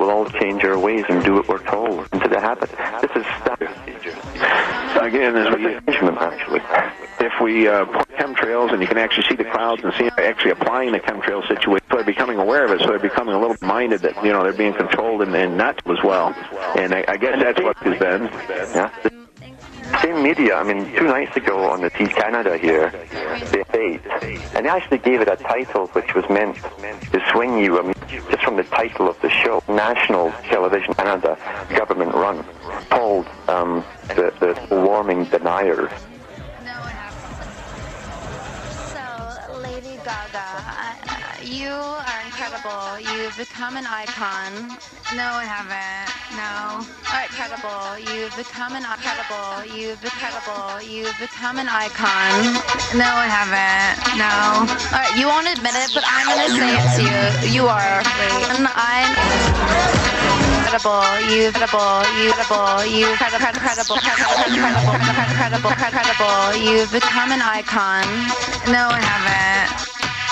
we'll all change our ways and do what we're told into the habit. This is standard. Again, as we actually. if we put chemtrails and you can actually see the crowds and see them actually applying the chemtrail situation, so they're becoming aware of it, so they're becoming a little minded that, you know, they're being controlled and not to as well. And I guess that's what has been. Yeah. Same media, I mean, 2 nights ago on the TV Canada here, they paid, and they actually gave it a title which was meant to swing you, I mean, just from the title of the show, National Television Canada, government run, called the Warming Deniers. So, Lady Gaga, you are incredible. You've become an icon. No, I haven't. No. Incredible. You've become an incredible. You've incredible. You've become an icon. No, I haven't. No. All right, you won't admit it, but I'm gonna say it to you. You are. And I'm incredible. You've incredible. You incredible. You incredible. Incredible. You've become an icon. No, I haven't.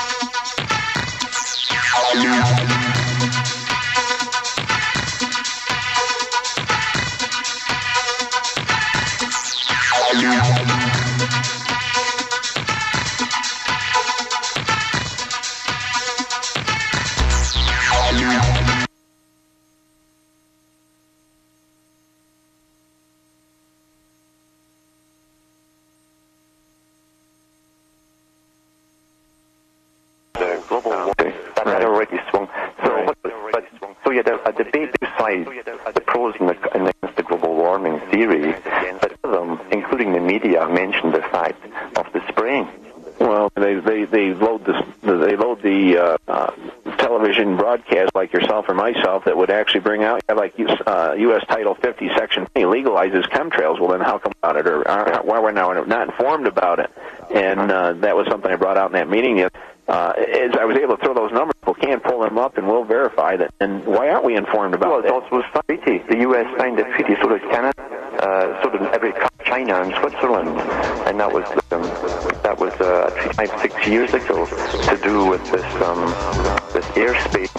A debate beside the pros and against the global warming theory, but some of them, including the media, mentioned the fact of the spraying. Well, they load the television broadcast like yourself or myself that would actually bring out, like U.S. Title 50, Section 20 legalizes chemtrails. Well, then how come about it, or why we're now not informed about it? And that was something I brought out in that meeting. As I was able to throw those numbers, people can pull them up and we'll verify that. And why aren't we informed about it? Well, it also was a treaty. The U.S. signed a treaty, so did Canada, so did every China and Switzerland, and that was a treaty 5-6 years ago to do with this airspace,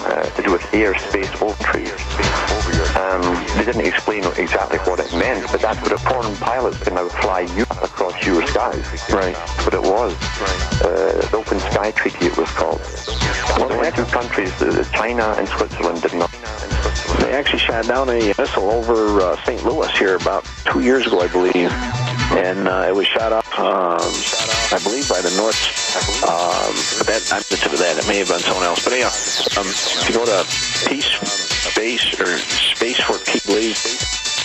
They didn't explain exactly what it meant, but that's what foreign pilots can now fly across your skies. Right. That's what it was. The Open Sky Treaty, it was called. Well, the 2 countries, China and Switzerland, did not. They actually shot down a missile over St. Louis here about 2 years ago, I believe. And it was shot up, I believe, by the North. But that, I'm into that. It may have been someone else. But anyhow, if you go to Peace Space or Space for Peace,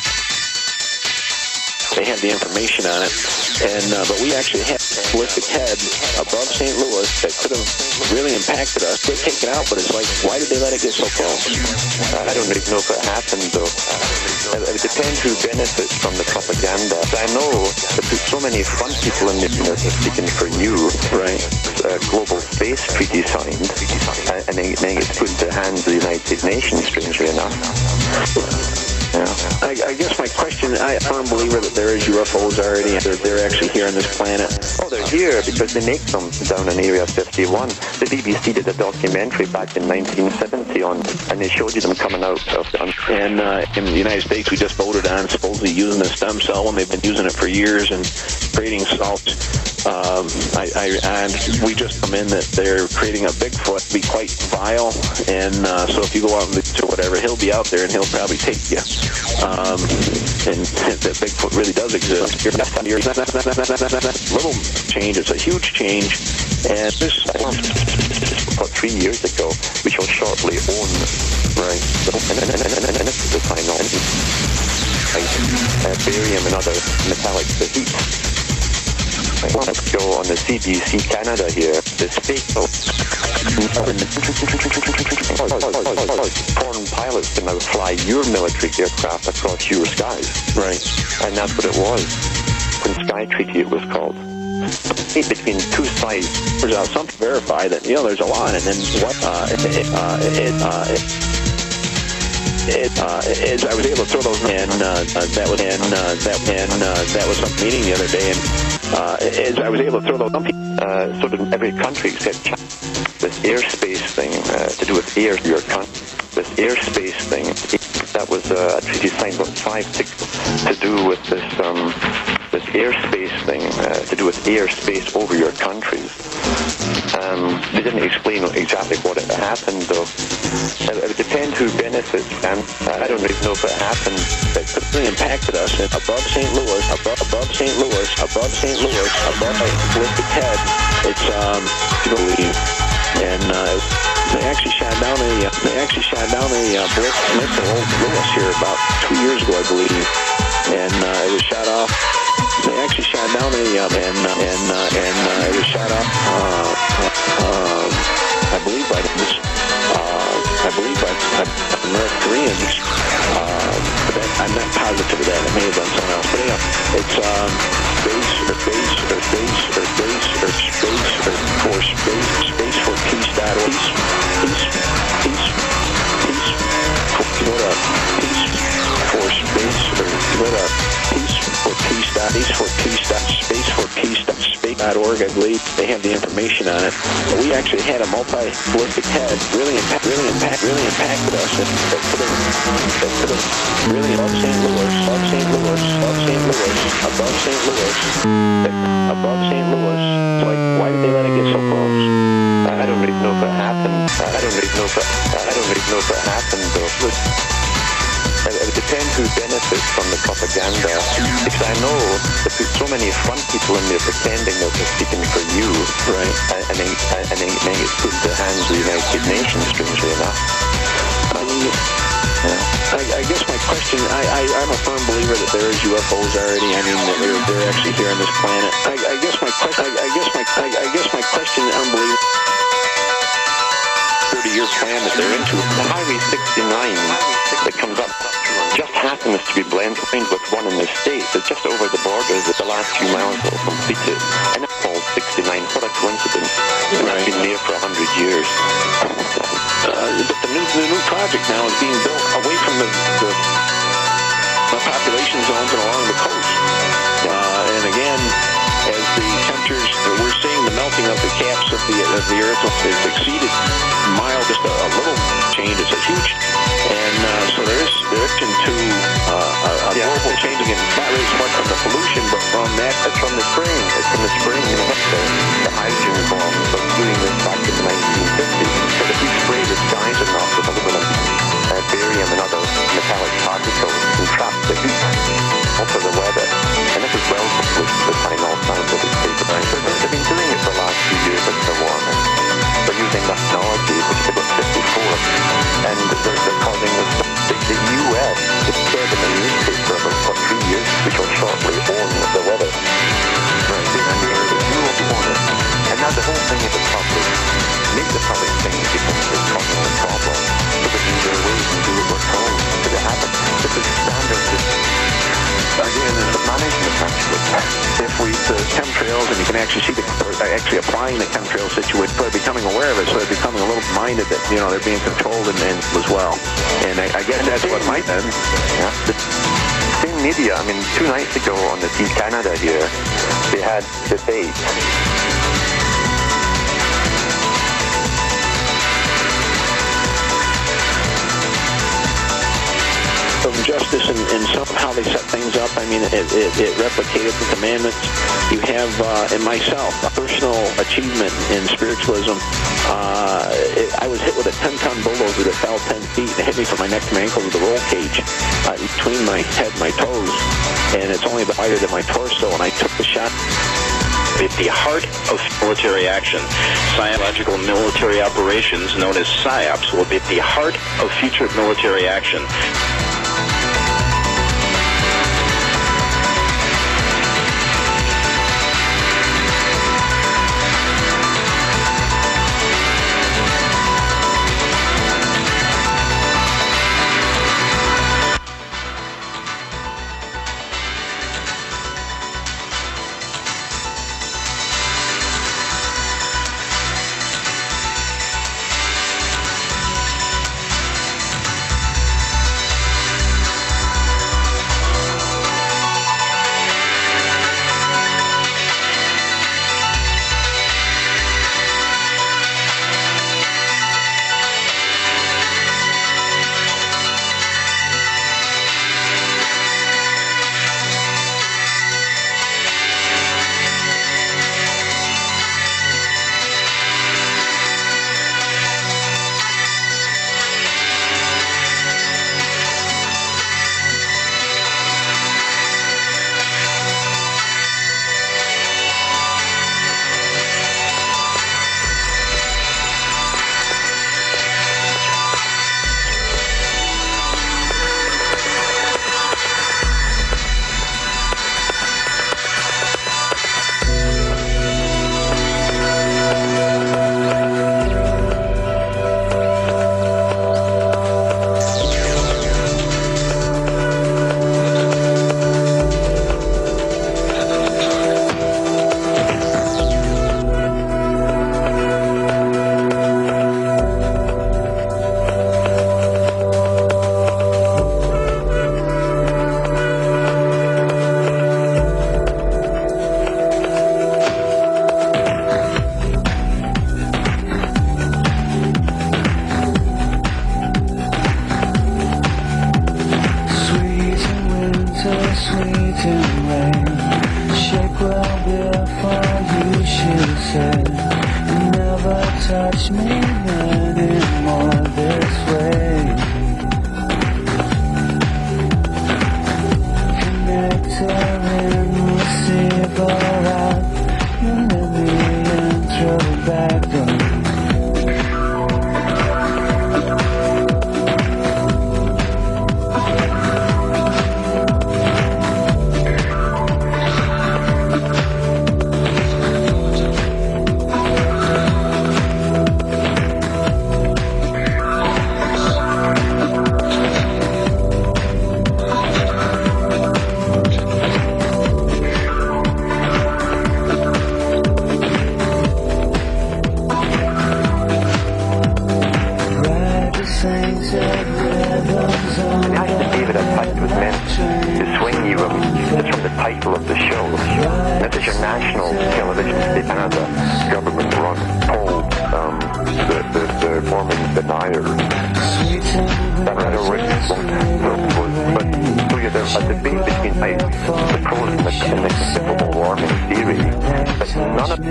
they had the information on it. And but we actually had a ballistic head above St. Louis that could have really impacted us. They take it out, but it's like, why did they let it get so close? I don't really know if it happened, though. It depends who benefits from the propaganda. I know they put so many front people in the universe speaking for you. Right. Global Space Treaty signed, and then it's put into the hands of the United Nations, strangely enough. Yeah. I guess my question, I'm a firm believer that there is UFOs already, and they're actually here on this planet. Oh, they're here because they make them down in Area 51. The BBC did a documentary back in 1970 on, and they showed you them coming out of the... And in the United States, we just voted on supposedly using the stem cell, and they've been using it for years and creating salts. And we just come in that they're creating a Bigfoot, be quite vile, and so if you go out and or whatever, he'll be out there and he'll probably take you. And that Bigfoot really does exist. Little change, it's a huge change, and this about 3 years ago, we shall shortly own, right, and this is the final, barium and other metallic heat. Let's go on the CBC Canada here. The space foreign pilots can now fly your military aircraft across your skies. Right. And that's what it was. Open Sky Treaty, it was called. Between 2 sides. There's something to verify that, you know, there's a lot, and then what I was able to throw those in, that was some meeting the other day, and I was able to throw those. So did every country except China. This airspace thing to do with air, your country. this airspace thing. That was a treaty signed about 5-6 to do with this airspace thing, to do with airspace over your countries. They didn't explain exactly what had happened, though. It would depend who benefits, and I don't really know if it happened. It really impacted us above St. Louis, above St. Louis, above St. Louis, above Ballistic Head. It's you believe, and they actually shot down a Blitz missile Lewis here about 2 years ago, I believe, and it was shot off. They actually shot down a it was shot off. I believe by North Koreans. But I'm not positive of that. It may have done something else. But anyhow, it's spaceforpeace.org. Spaceforpeace.org, I believe they have the information on it. But we actually had a multi-ballistic head really impacted us. That could have really above St. Louis, above St. Louis. It's like, why did they let it get so close? I don't really know if it happened. I don't really know if it happened, though. It would depend who benefits from the propaganda, because I know they put so many front people in there pretending that they're speaking for you, right? And then it's put in the hands of the United Nations, strangely enough. I guess my question, I'm a firm believer that there is UFOs already. I mean, that they're actually here on this planet. I guess my question, unbelievable. 30-year plan that they're into. The Highway 69 that comes up just happens to be blended with one in the States. It's just over the border that the last few miles will complete it. And it's called 69. What a coincidence. And it's been there for 100 years. But the new project now is being built away from the population zones and along the coast. And again, as the temperatures, we're seeing the melting of the caps of the Earth has exceeded just a little change. It's a huge, and so they're into a global changing, and not really so much from the pollution, but from that. It's from the spring. You know, the hydrogen bombs of doing this back in the 1950s. But if we spray the skies enough with aluminum, barium, and other metallic particles, and trap the heat off of the weather, and this is well published by all scientific paper. They've been doing it for the last few years with the warming. They're using technology, which they've got 54, and they're causing this. The U.S. is said in the newspaper for 3 years, which will shortly own the weather. Right, and you will own it. And now the whole thing is a public. Make the public thing because it's causing a problem. Because there are ways to do it we're told. But it happens. This is standard. Again, it's the management actually. If the chemtrails, and you can actually see actually applying the chemtrail situation, so they're becoming aware of it, so they're becoming a little minded that, you know, they're being controlled and as well. And I guess that's what might then. Yeah. The same media, I mean, 2 nights ago on the Team Canada here, they had debate. Of justice and somehow they set things up. I mean, it replicated the commandments. You have, in myself, a personal achievement in spiritualism. I was hit with a 10-ton bulldozer that fell 10 feet and hit me from my neck to my ankle with a roll cage between my head and my toes. And it's only about wider than my torso, and I took the shot. At the heart of military action, psychological military operations known as PSYOPs will be at the heart of future military action. can wait. Shake well before you, she said. You never touch me anymore this way. Connector in, receiver out. You let me in through the back door. Title of the show. This is your national television state, Canada government-run poll. The Mormon denier. That had already but so you have a debate between the pros and the global warming theory. But none of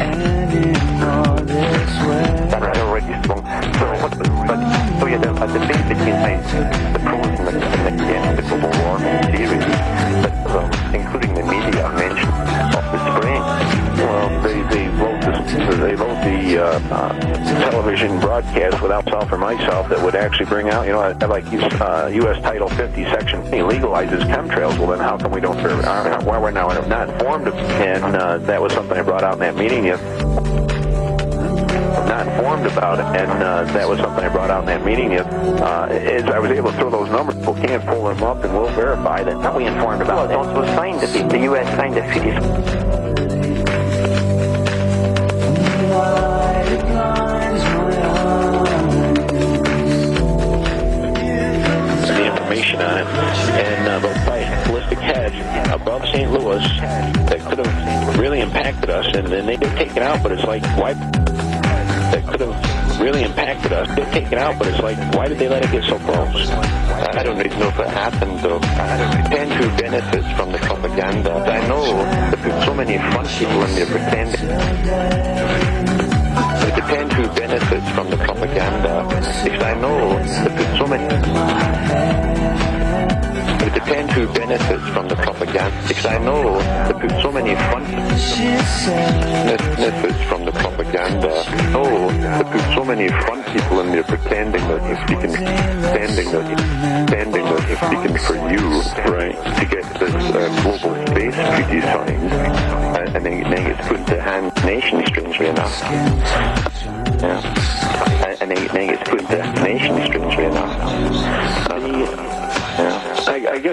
that had already swung. So you have a debate between the pros and the global warming theory. Including the media mentioned of the spraying. Well, they load the television broadcast without myself or myself that would actually bring out, like U.S. Title 50, Section 20 legalizes chemtrails. Well, then how come we don't? Why we're now not informed? And that was something I brought out in that meeting. Not informed about it, and that was something I brought out in that meeting. Is I was able to throw those numbers. People can pull them up, and we'll verify that. Not we informed about it. Also signed the U.S. signed the treaty. The information on it, and they'll play ballistic hedge above St. Louis that could have really impacted us, and they did take it out, but it's like why? That could have really impacted us. They've taken out, but it's like, why did they let it get so close? I don't really know if it happened, though. It depends who benefits from the propaganda. I know they put so many front people in there pretending. It depends who benefits from the propaganda. Because I know they put so many... It depends who benefits from the propaganda. Because I know they put so many front benefits from the propaganda. Oh, they put so many front people in there pretending that they're speaking, pretending that they're speaking for you, right? To get this global space treaty signed, and then it's put in the hand of the nation, strangely enough. Yeah, and then it's put in the nation, strangely enough. Yeah. I guess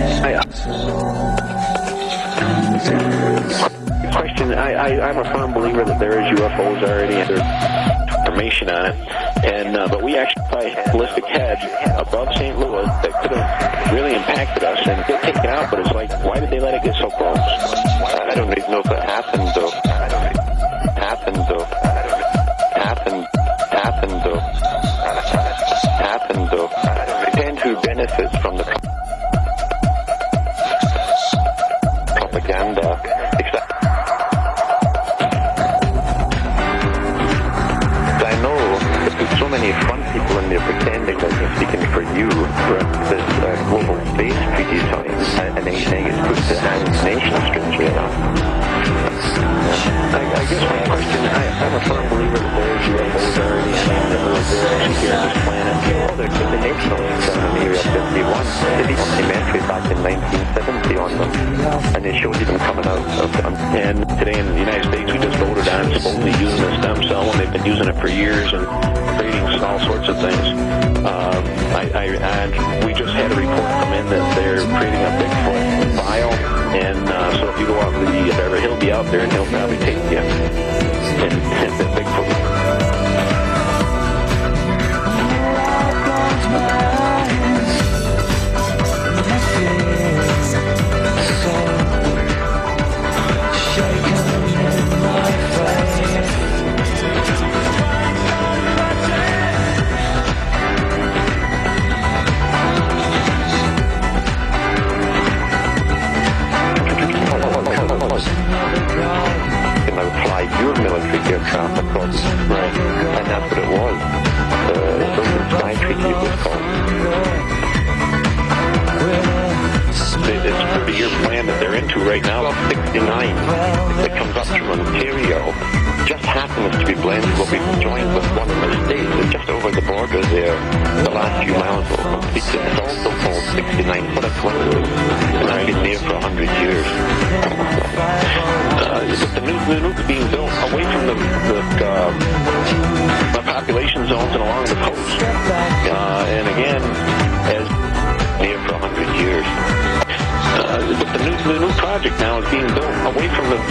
question. I'm a firm believer that there is UFOs already, and there's information on it. And but we actually play ballistic hedge above St. Louis that could have really impacted us, and they've taken out. But it's like, why did they let it get so close? I don't even know if it happened, though. Depends who benefits from the propaganda. I know they put so many front people in there pretending that they're speaking for you for this global space treaty signed, and then it's put in the hand of the nation, strangely enough. I guess my question, I'm a firm believer that there is UFOs already, and they're actually here on this planet. Oh, there's the national down in Area 51. They did a documentary back in 1970 on them, and they showed them coming out of them. And today in the United States, we just voted on supposedly using a stem cell, and they've been using it for years and creating all sorts of things. We just had a report come in that they're creating a Bigfoot file, and so if you go out to the Beverly, he'll be out there, and he'll probably take you. And the Bigfoot. right now, 69, that comes up from Ontario, just happens to be blended. Well, we've joined with one of the states, and just over the border there, the last few miles will complete it. It's also called 69. What a coincidence. And I've been there for 100 years. The new being built away from the population zones and along the coast. And again, as near for 100 years. But the new project now is being built away from the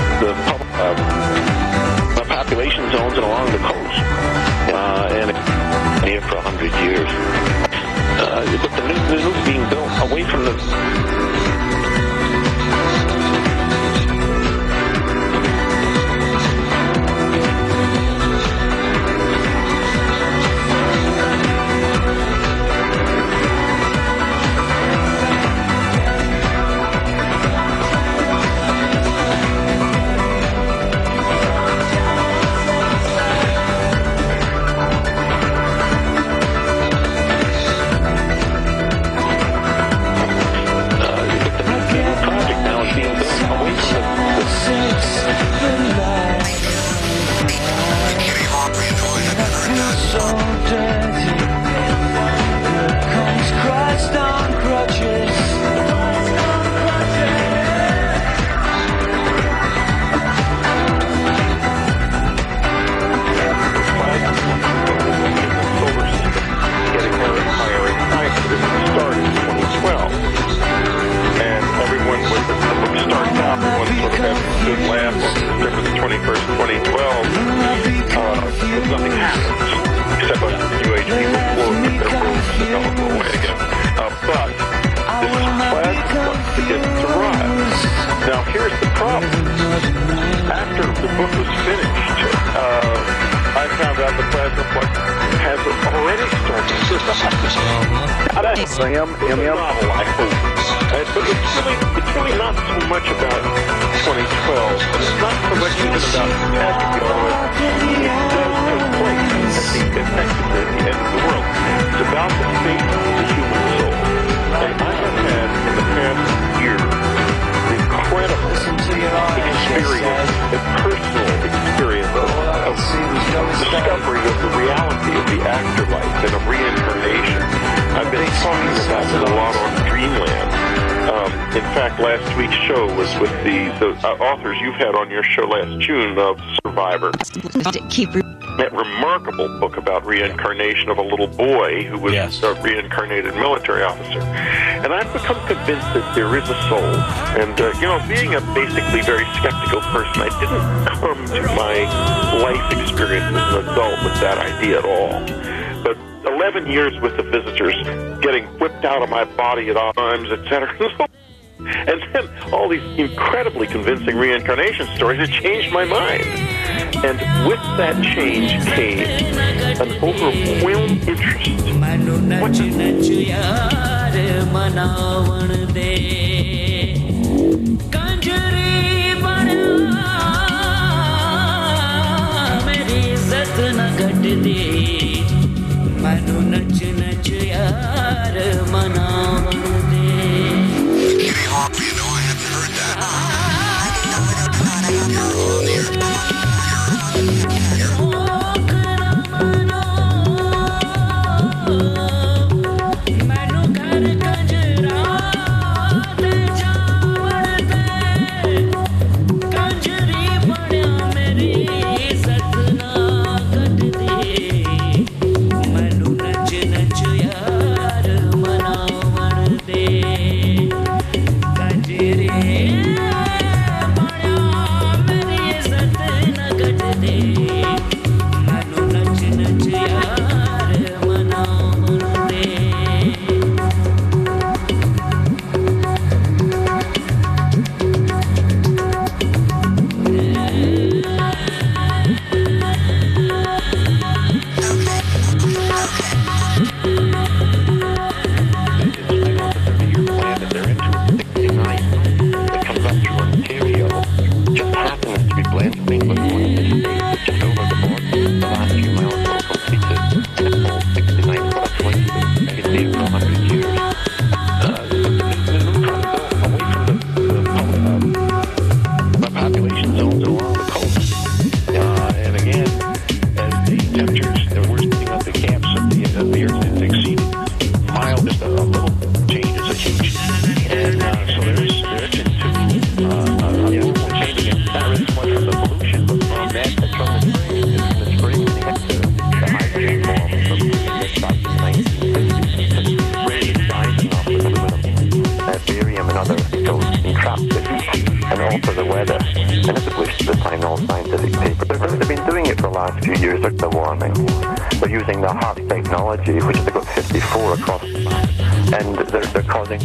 population zones and along the coast. And near for 100 years. But the new being built away from the It's really not so much about 2012, and it's not so much even about catastrophe, although it does take place effectively at the end of the world. It's about the fate of the human soul. And I have had, in the past year, the incredible experience, a personal experience of discovery of the reality of the afterlife and of reincarnation. I've been talking about it a lot on Dreamland. In fact, last week's show was with the authors you've had on your show last June of Survivor. That remarkable book about reincarnation of a little boy who was a reincarnated military officer. And I've become convinced that there is a soul. And, being a basically very skeptical person, I didn't come to my life experience as an adult with that idea at all. But 11 years with the visitors, getting whipped out of my body at all times, etc. And then all these incredibly convincing reincarnation stories, it changed my mind. And with that change came an overwhelming interest. Manu nach nach yaar mana alter the weather. And this is wasted the time in all scientific papers. They've been doing it for the last few years. They're warming. They're using the HARP technology, which they've got 54 across, and they're causing...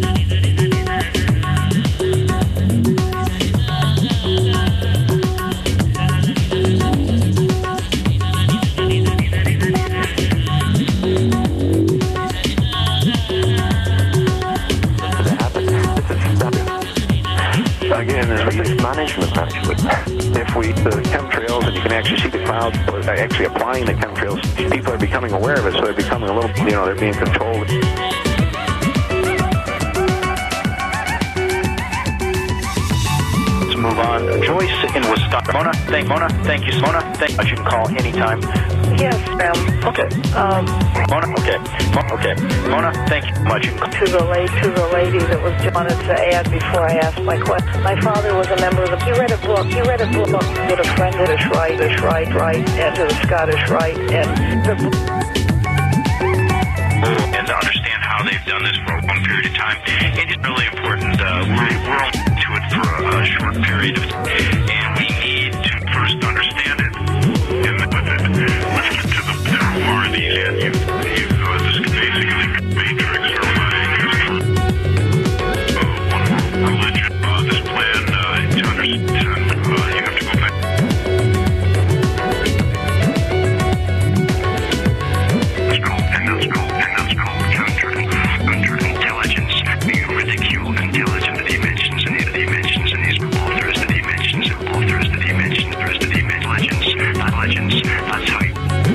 Again, this is management, actually. If the chemtrails, and you can actually see the clouds actually applying the chemtrails, people are becoming aware of it, so they're becoming a little, they're being controlled. Let's move on. Joyce in Wisconsin. Mona, thank you. Mona, thank you. You can call anytime. Yes, ma'am. Okay. Mona, okay. Mona, thank you much. To the lady that was wanted to add before I asked my question. My father was a member of the... He read a book with a friend of the Scottish Rite, and to the Scottish Rite, and to understand how they've done this for a long period of time. It is really important. We're all to it for a short period of time, and we need to first understand it. And let's get to who are these? And you've this is basically matrix or one religion. This plan to understand. You have to go back. And that's called counterintelligence. You ridicule intelligent dimensions and the dimensions and these all the rest of the dimensions and all the rest of the dimensions, the rest of the intelligence. That's how you.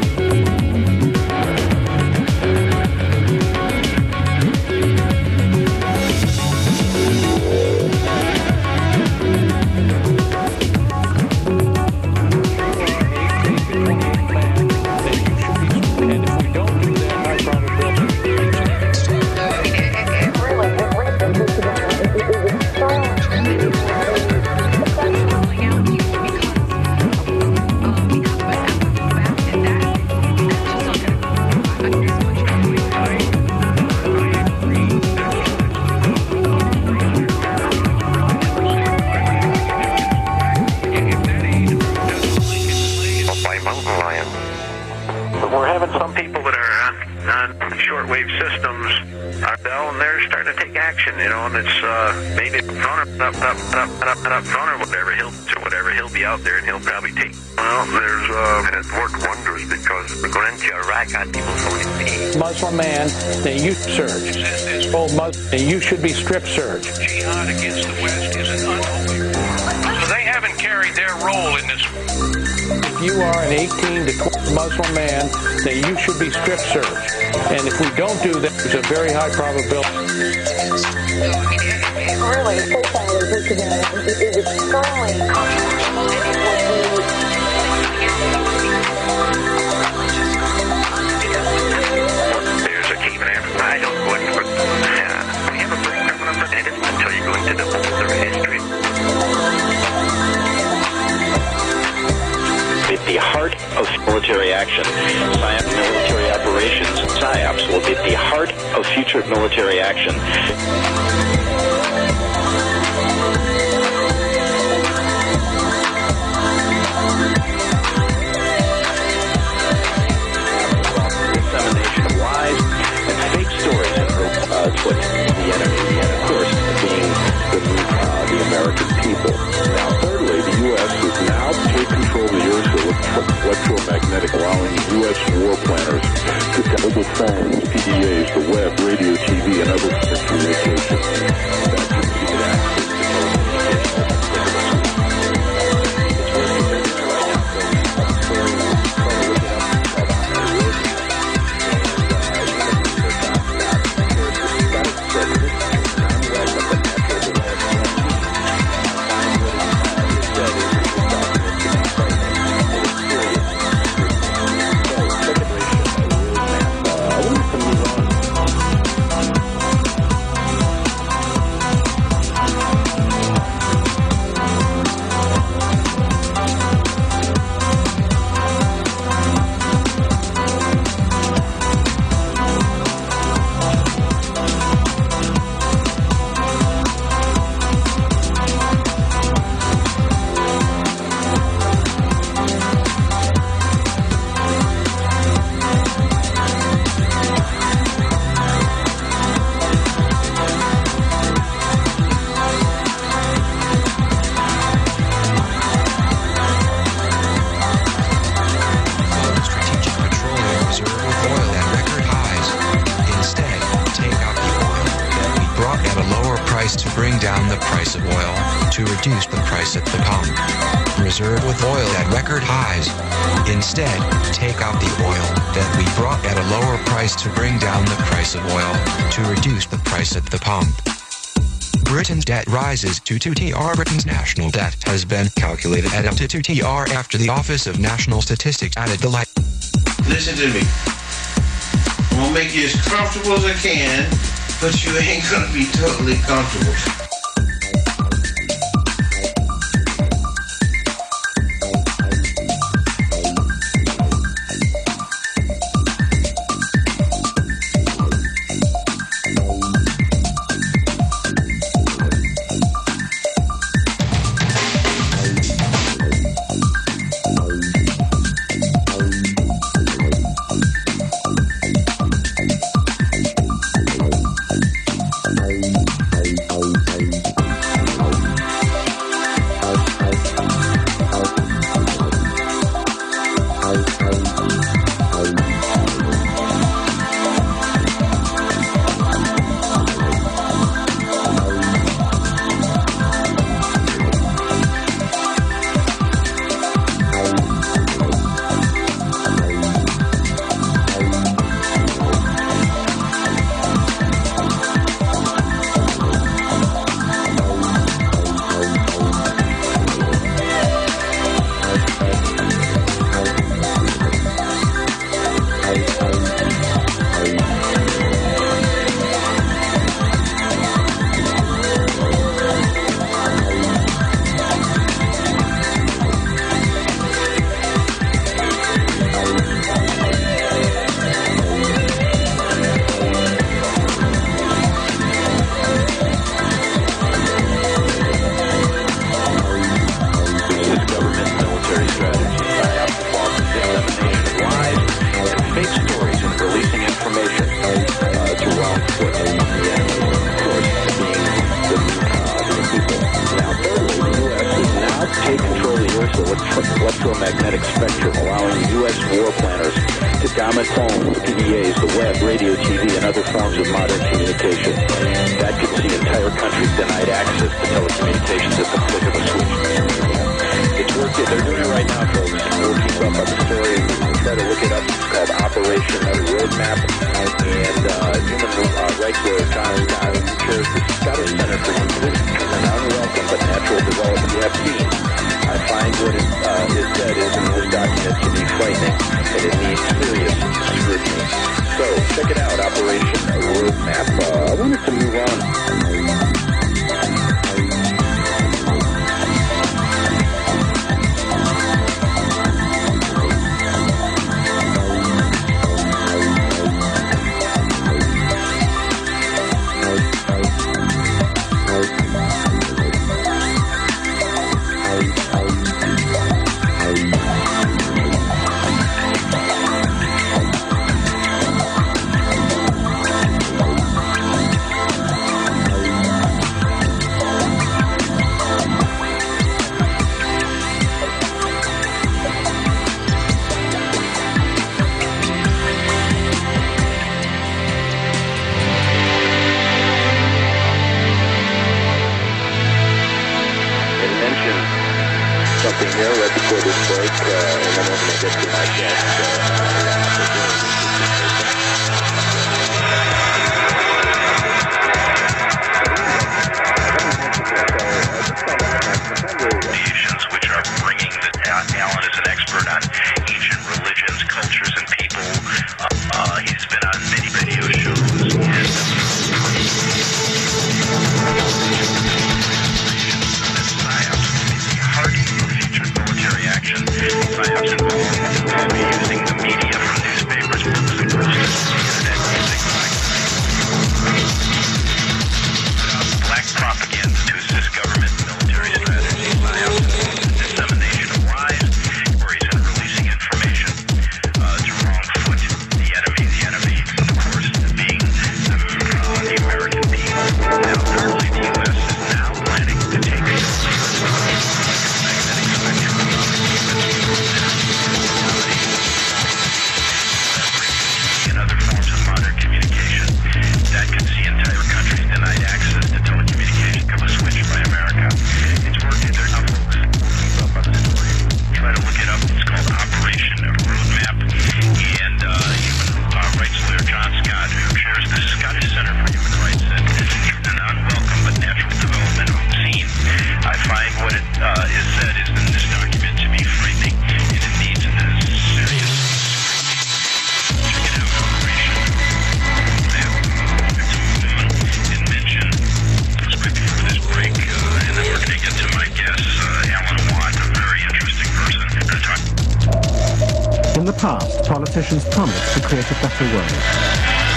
We're having some people that are on shortwave systems are down, and they're starting to take action, and it's maybe up front or whatever. He'll be out there, and he'll probably take. Well, and it worked wonders because we're going into Iraq on people phoning me. Muslim man, then you search. Oh, Muslim, you should be strip searched. Jihad against the West is an unholy war. So they haven't carried their role in this war. If you are an 18 to 20 Muslim man, then you should be strip searched. And if we don't do that, there's a very high probability. really, is extremely There's a key there. I don't go into it. We have a book coming up, and it isn't until you go into the older history. At the heart of military action, PSYOP military operations, PSYOPs will be at the heart of future military action. Dissemination of lies and fake stories put the enemy, and of course, being the American people. Now, thirdly, the U.S. has now taken control of the Earth's electromagnetic, allowing U.S. war planners to mobile phones, PDAs, the web, radio, TV, and other communications. is to bring down the price of oil, to reduce the price at the pump. Reserve with oil at record highs. Instead, take out the oil that we brought at a lower price to bring down the price of oil, to reduce the price at the pump. Britain's debt rises to 2 TR. Britain's national debt has been calculated at up to 2 TR after the Office of National Statistics added the light. Listen to me. I'm gonna make you as comfortable as I can, but you ain't gonna be totally comfortable. electromagnetic spectrum, allowing U.S. war planners to dominate phones, PDAs, the web, radio, TV, and other forms of modern communication. That could see entire countries denied access to telecommunications at the flick of a switch. It's working. They're doing it right now, folks. We'll keep up on the story. Try to look it up. It's called Operation Roadmap. And Human Rights lawyer John Scott, who chairs the Scottish Center for an unwelcome but natural development. You have seen. I find what is said is in this document to be frightening, and it needs serious scrutiny. So, check it out, Operation Roadmap. I wanted to move on. Something here right before this break, and then we're going to get to my guest. Nations which are bringing the Alan is an expert on ancient religions, cultures, and people. He's been on many video shows. PSYOPs involved using the media from newspapers, past, politicians promised to create a better world.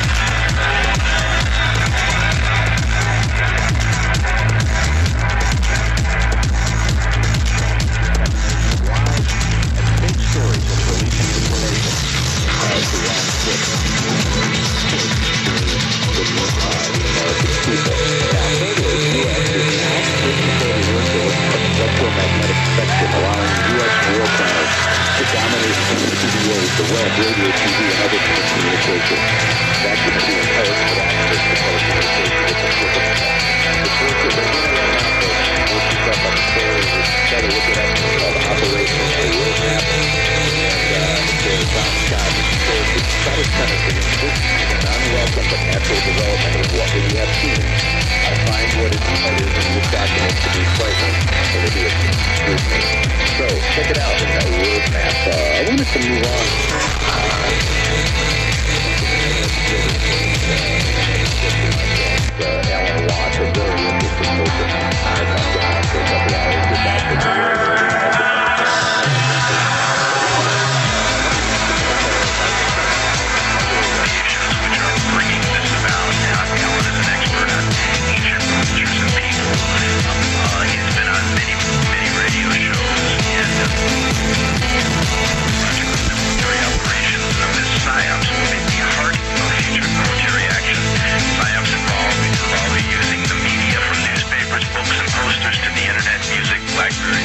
The web, radio, TV, and other communication. That could be encouraged for access to telecommunication with the sources that we right now, folks, look this up on the story, try to look it up, it's called Operation Roadmap, and the Tom Scott, the Scottish Center for the Institution of Unwelcome but Natural Development of what we have seen. I find what it is in this document to be frightening, and to be a scrutiny. So, check it out in that roadmap. I wanted to move on. Alan Watts, a very interesting person. I talked to him for a couple hours about the which are bringing this about. Alan is an expert on ancient cultures and people. He's been on many radio shows and military operations known as PSYOPs will be the heart of future military action. PSYOPs involve using the media from newspapers, books, and posters to the internet, music, BlackBerry,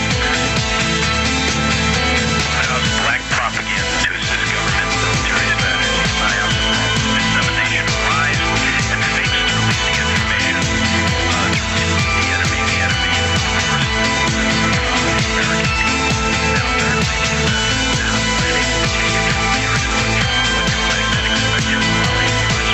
black propaganda to assist government military strategy. PSYOPs involve dissemination of lies and fakes to release the information the enemy, of course, the American people. Now they're thinking that planning to take control of the Earth's electromagnetic spectrum, allowing U.S.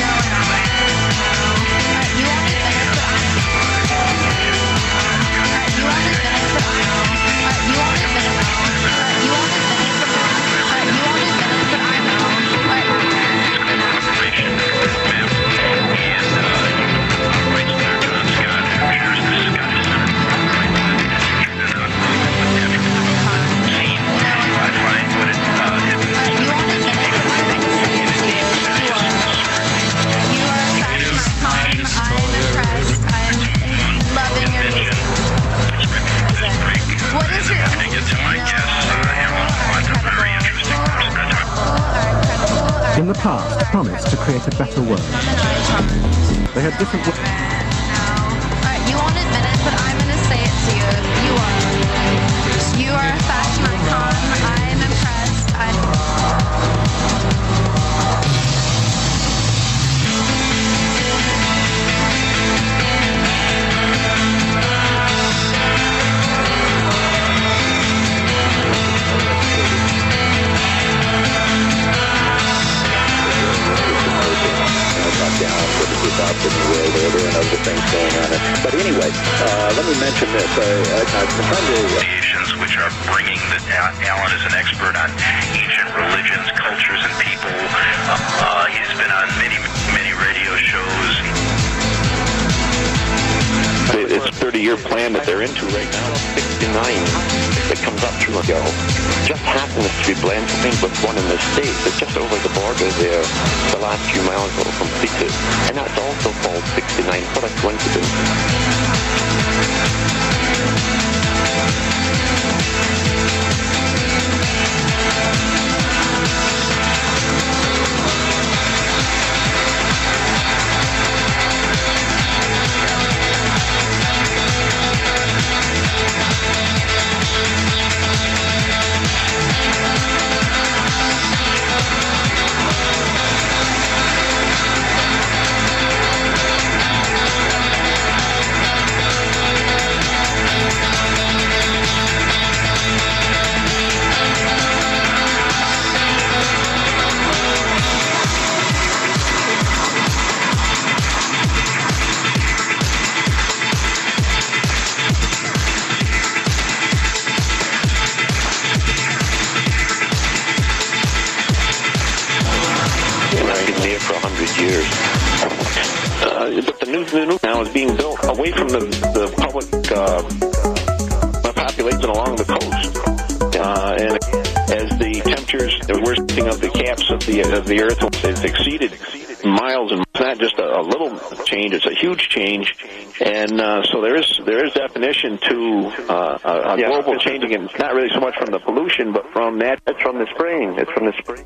In the past, promised to create a better world. They had different... You won't admit it, but I'm going to say it to you. You are a fashion icon. I'm impressed. and other things going on. But anyway, let me mention this. I'm trying to... which are bringing that Alan is an expert on ancient religions, cultures, and people. He's been on many radio shows. It's a 30-year plan that they're into right now. 69 that comes up through ago just happens to be blending with one in the States. It's just over the border there. The last few miles will complete it. And that's also called 69. What a coincidence. But the new now is being built away from the public population along the coast. And as the temperatures, we're melting of the caps of the Earth has exceeded miles, and it's not just a little change; it's a huge change. And so there is definition to a global changing, and it's not really so much from the pollution, but from that. It's from the spraying. It's from the spraying.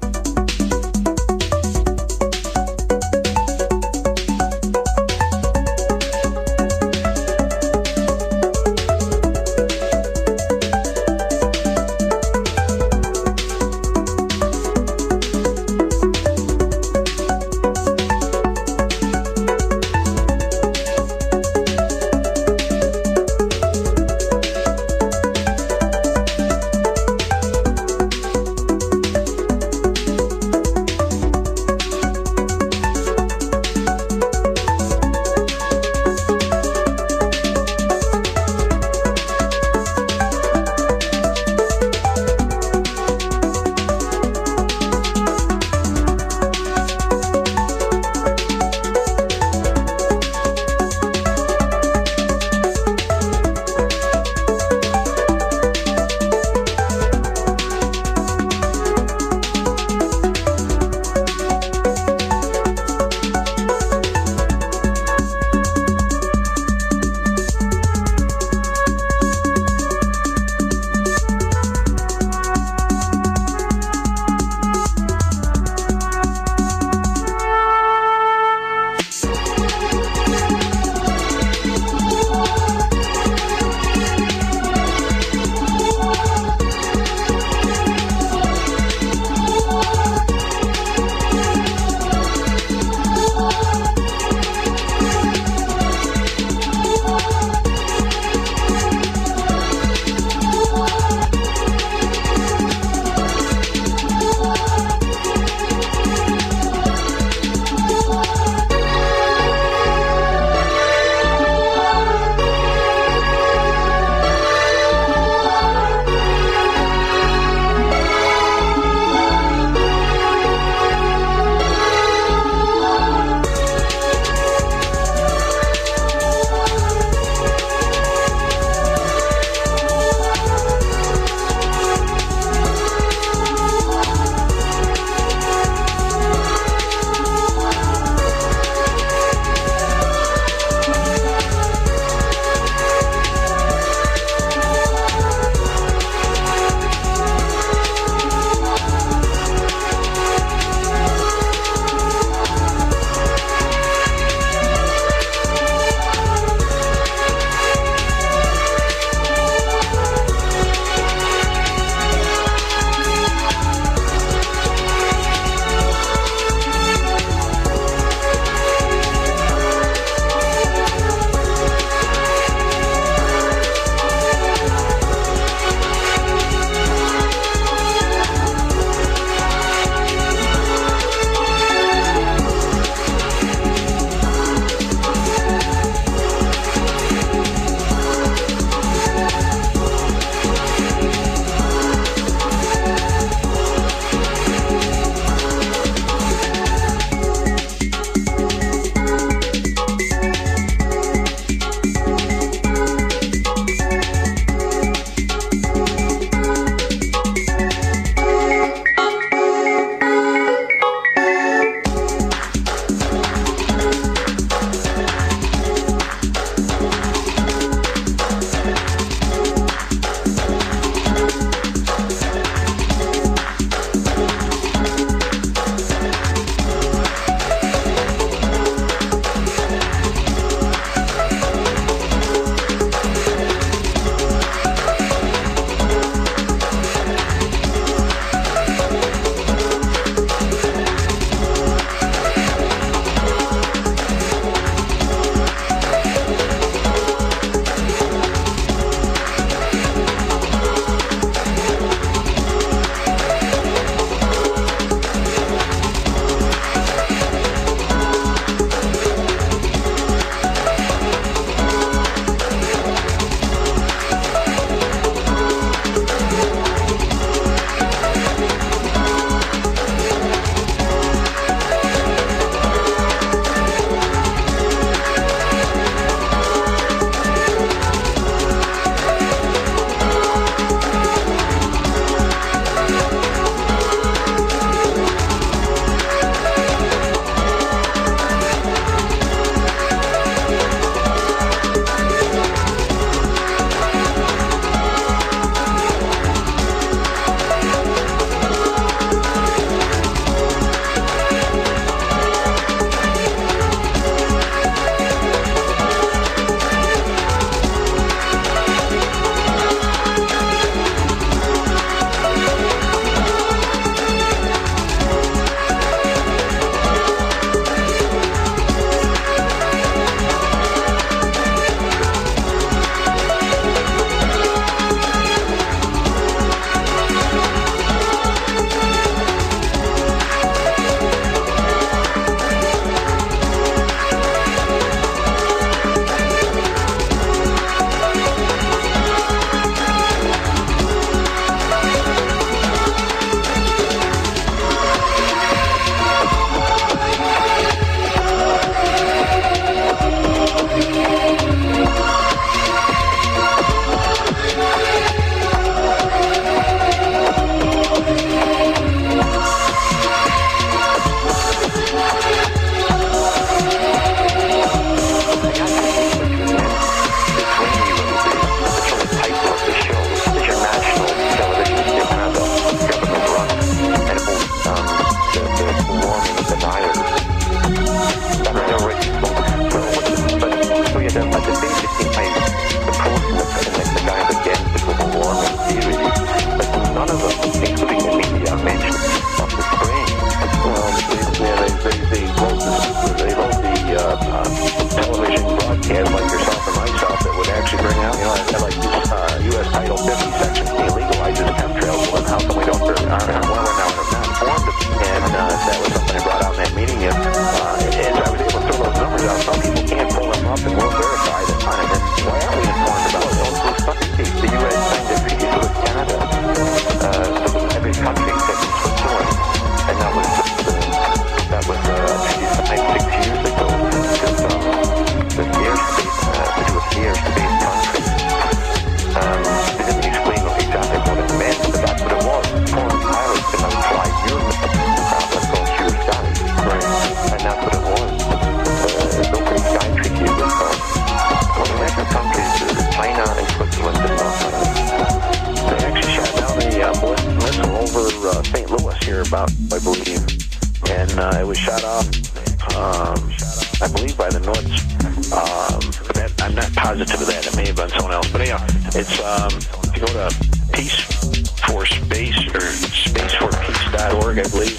broadcast like yourself or myself that would actually bring out, like U.S. Title 50, Section 8 legalizes chemtrails. Well, how come we don't, we're not informed? And that was something I brought out in that meeting. As I was able to throw those numbers out, some people can't pull them up and we'll verify that. And then why aren't we informed about it? The U.S. signed a treaty with Canada. So every country except Switzerland. And that was a treaty signed 6 years ago. With airspace, to do with airspace countries. They didn't explain exactly what it meant, but that's what it was. Foreign pilots can now fly your craft across your skies. Right. And that's what it was. The Open Sky Treaty was called. Well, the rest of countries, China and Switzerland did not sign it. They actually shot down a ballistic missile over St. Louis here about, I believe. And it was shot off, I believe, by the Nords. But that, I'm not positive of that. It may have been someone else. But anyhow, it's if you go to Peace for Space or spaceforpeace.org, I believe.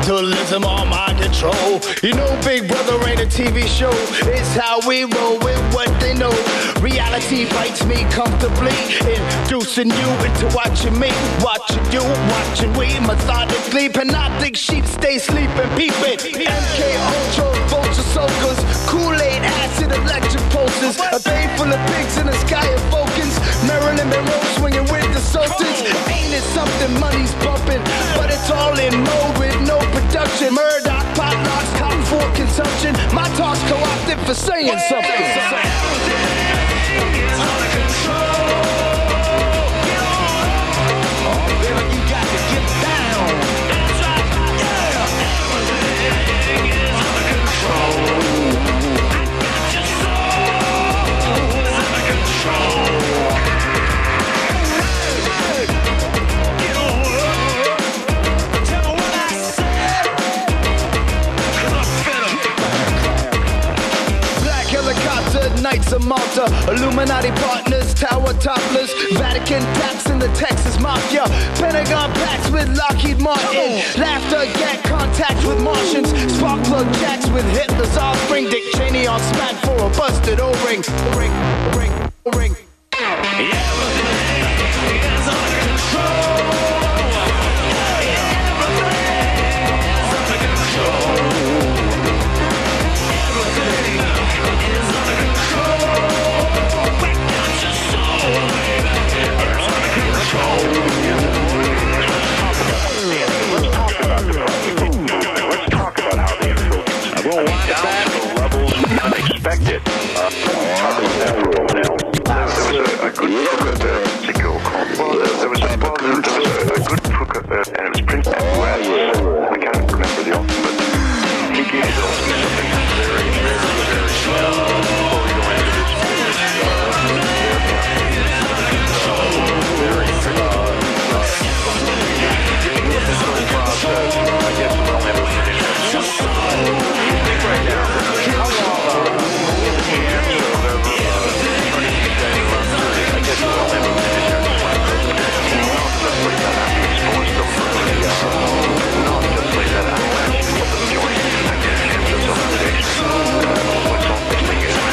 capitalism on my control. You know Big Brother ain't a TV show. It's how we roll with what they know. Reality bites me comfortably, inducing you into watching me, watching you, watching we methodically. Panoptic sheep stay sleeping, peeping. MK Ultra, vulture soakers, Kool-Aid, acid, electric pulses. A bay full of pigs in the sky of Vulcans. Marilyn Monroe swinging with the Sultans. Ain't it something money's bumping, but it's all in mode with no production. Murdoch, potlocks, cotton for consumption. My talk's co-opted for saying something. It's under control. Oh, baby, you got to get down. That's right, yeah. Everything is under control. I got your soul. It's under control. Knights of Malta, Illuminati partners, tower topless, Vatican packs in the Texas Mafia, Pentagon packs with Lockheed Martin, laughter, gag contact with Martians, spark plug jacks with Hitler's offspring, Dick Cheney on smack for a busted O-ring. Ring. Everything is under control. Everything is under control. Let's talk about how they infiltrate. We'll walk down to the levels unexpected. There was a good book and it was printed at West. I can't remember the author, but he gave it all something very, very, very slow before we go into this process. I guess we'll never finish it. Right now, how long I guess we'll never finish it. Not just like that, I'm exposed to not just like that, I'm actually joined. I guess it's observation. What's on this thing is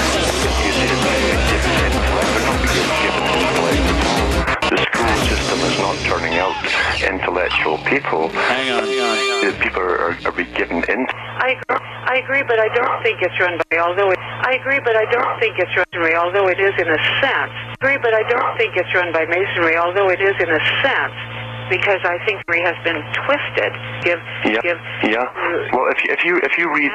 the school system is not turning out intellectual people. Hang on. People are being given in. I agree, but I don't think it's run by, although it, I agree, but I don't think it's run by, although it is in a sense. I agree, but I don't think it's run by Masonry, although it is in a sense, because I think it has been twisted. Well, if you read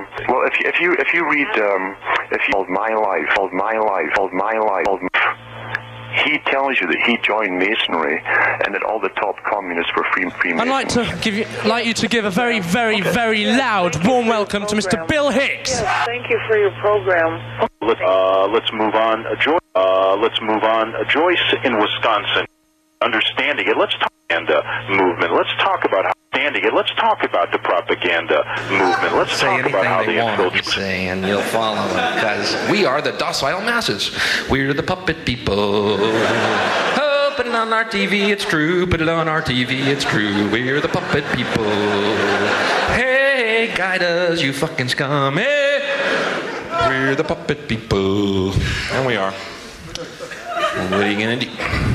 My Life, he tells you that he joined Masonry and that all the top communists were Freemasons. I'd like you to give a very, very, very loud, warm welcome to Mr. Bill Hicks. Thank you for your program. Let's move on. Let's move on. Joyce in Wisconsin. Understanding it. Let's talk propaganda movement. Let's talk about how standing it. Let's talk about the propaganda movement. Let's talk about how they infiltrate. Say, and you'll follow them, because we are the docile masses. We're the puppet people. Oh, put it on our TV, it's true. Put it on our TV, it's true. We're the puppet people. Hey, guide us, you fucking scum. Hey, we're the puppet people. And we are. And what are you gonna do?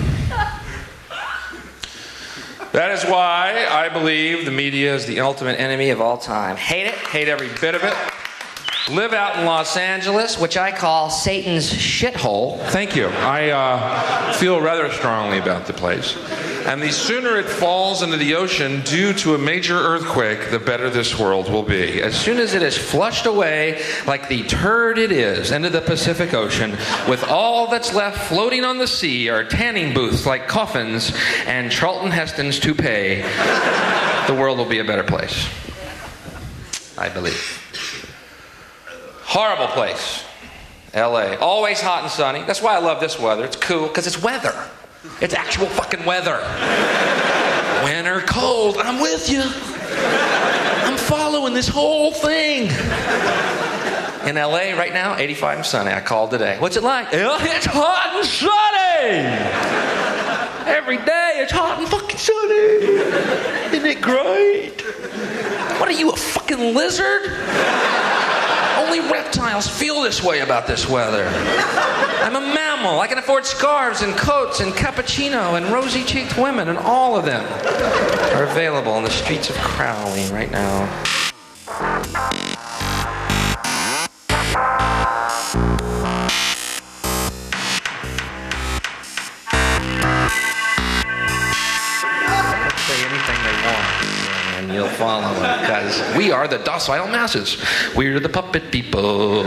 That is why I believe the media is the ultimate enemy of all time. Hate it, hate every bit of it. Live out in Los Angeles, which I call Satan's shithole. Thank you. I feel rather strongly about the place. And the sooner it falls into the ocean due to a major earthquake, the better this world will be. As soon as it is flushed away, like the turd it is, into the Pacific Ocean, with all that's left floating on the sea are tanning booths like coffins and Charlton Heston's toupee, the world will be a better place. I believe. Horrible place. LA. Always hot and sunny. That's why I love this weather. It's cool, because it's weather. It's actual fucking weather. Winter, cold, I'm with you. I'm following this whole thing. In LA right now, 85 and sunny. I called today. What's it like? It's hot and sunny. Every day it's hot and fucking sunny. Isn't it great? What are you, a fucking lizard? Only reptiles feel this way about this weather. I'm a mammal. I can afford scarves and coats and cappuccino and rosy-cheeked women, and all of them are available on the streets of Crowley right now. Say anything they want, and you'll follow them, because we are the docile masses. We're the puppet people.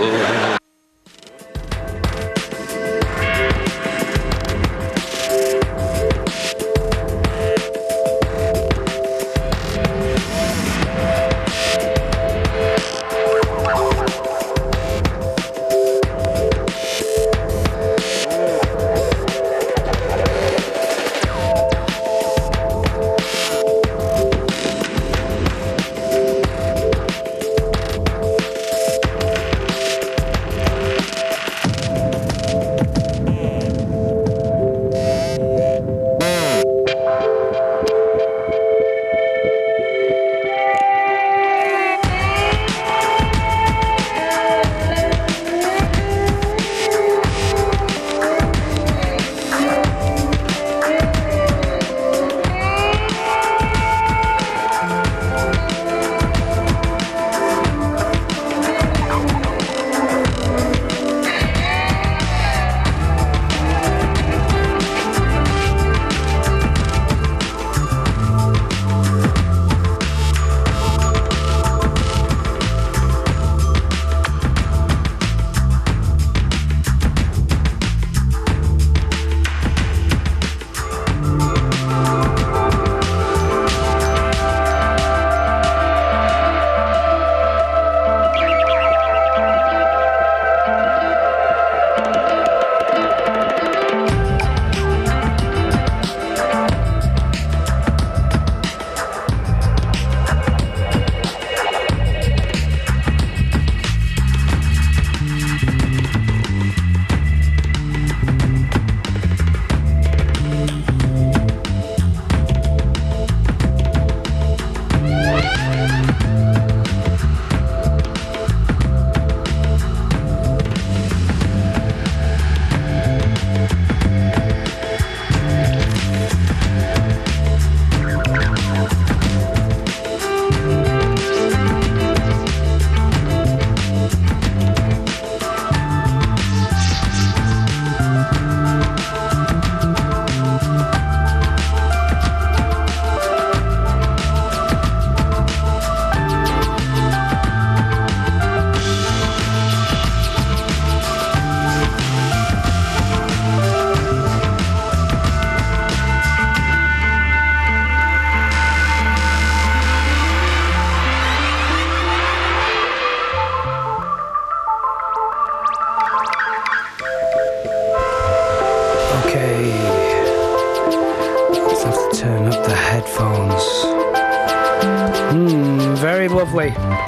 Very lovely.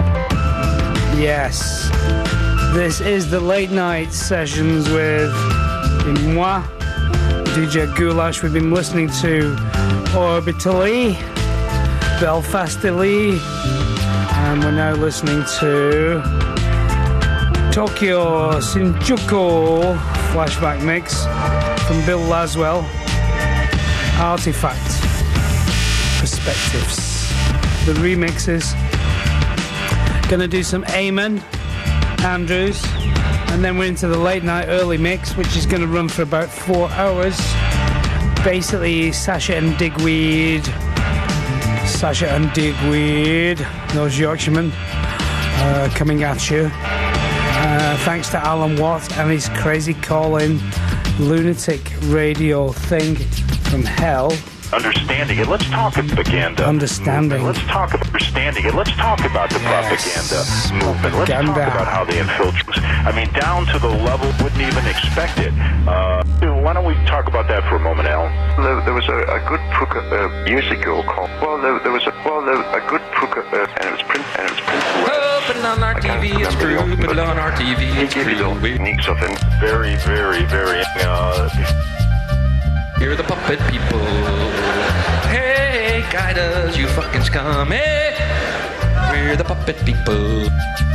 Yes. This is the late night sessions with moi, DJ Goulash. We've been listening to Orbitally, Belfastily, and we're now listening to Tokyo Shinjuku flashback mix from Bill Laswell, Artifact Perspectives. The remixes. Gonna do some Amen Andrews, and then we're into the late night early mix, which is gonna run for about 4 hours. Basically Sasha and Digweed, those Yorkshiremen coming at you. Thanks to Alan Watt and his crazy call-in lunatic radio thing from hell. Understanding it. Let's talk propaganda. Understanding. Let's talk understanding it. Let's talk about the propaganda movement. Let's talk about how they infiltrate. I mean, down to the level wouldn't even expect it. Why don't we talk about that for a moment, Al? There was a good book years ago called. There was a good book and it was Prince. Open on our TV, it's true. Open on our TV, it's true. Techniques of it. Very, very, very. You're the puppet people. Hey, guide us, you fucking scum. Hey, We're the puppet people.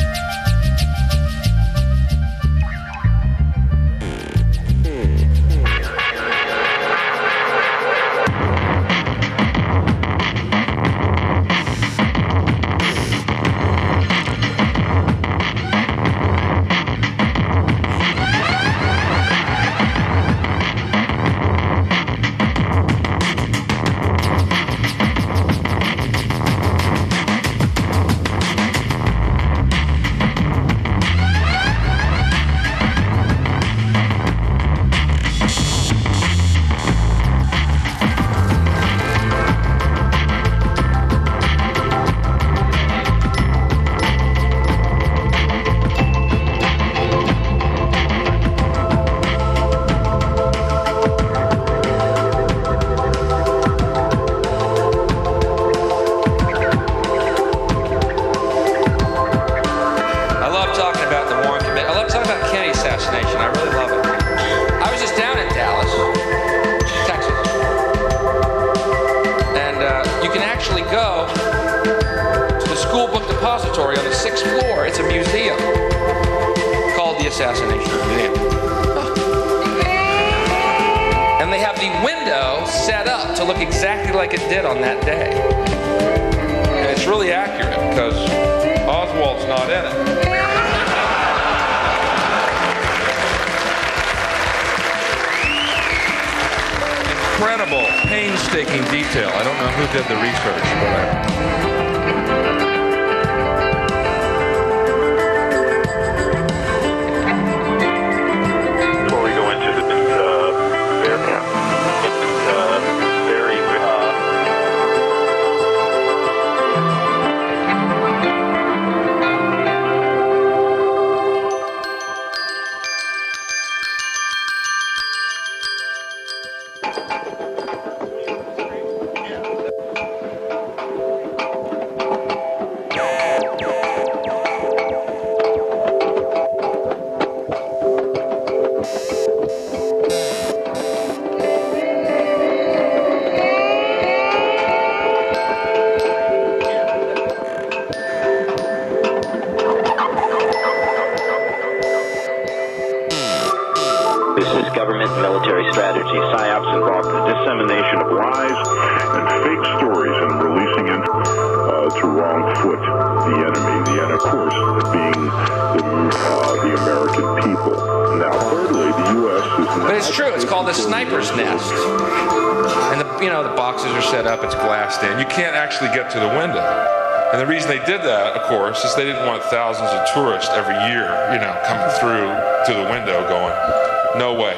Get to the window. And the reason they did that, of course, is they didn't want thousands of tourists every year, coming through to the window going, no way.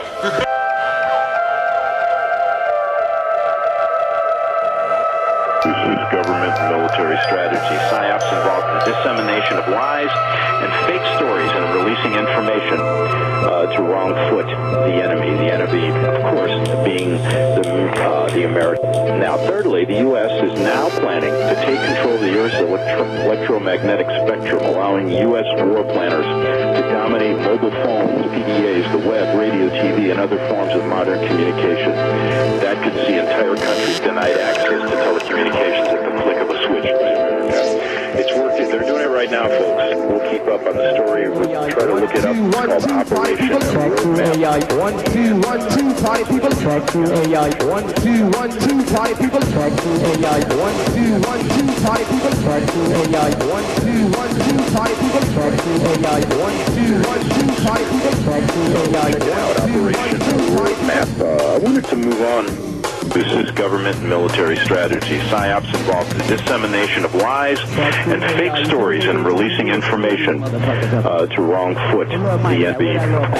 This is government and military strategy. PSYOPs involved in the dissemination of lies and fake stories and releasing information to wrong foot the enemy, of course, being the American. Now, thirdly, the U.S. is now planning to take control of the Earth's electromagnetic spectrum, allowing U.S. war planners to dominate mobile phones, PDAs, the web, radio, TV, and other forms of modern communication. That could see entire countries denied access to telecommunications at the flick of a switch. It's working. They're doing it right now, folks. We'll keep up on the story. We'll try to look it up. It's called Operation Roadmap. 1, 2, 1, 2, party people. Check through AI. 1, 2, 1, 2, party people. Check through AI. 1, 2, 1, 2, party people. Check through AI. 1, 2, 1, 2, party people. Check through AI. 1, 2, 1, 2, party people. Check through AI. 1, 2, 1, 2, Roadmap. I wanted to move on. This is government and military strategy. PSYOPs involved in the dissemination of lies and fake stories and releasing information to wrong foot the enemy.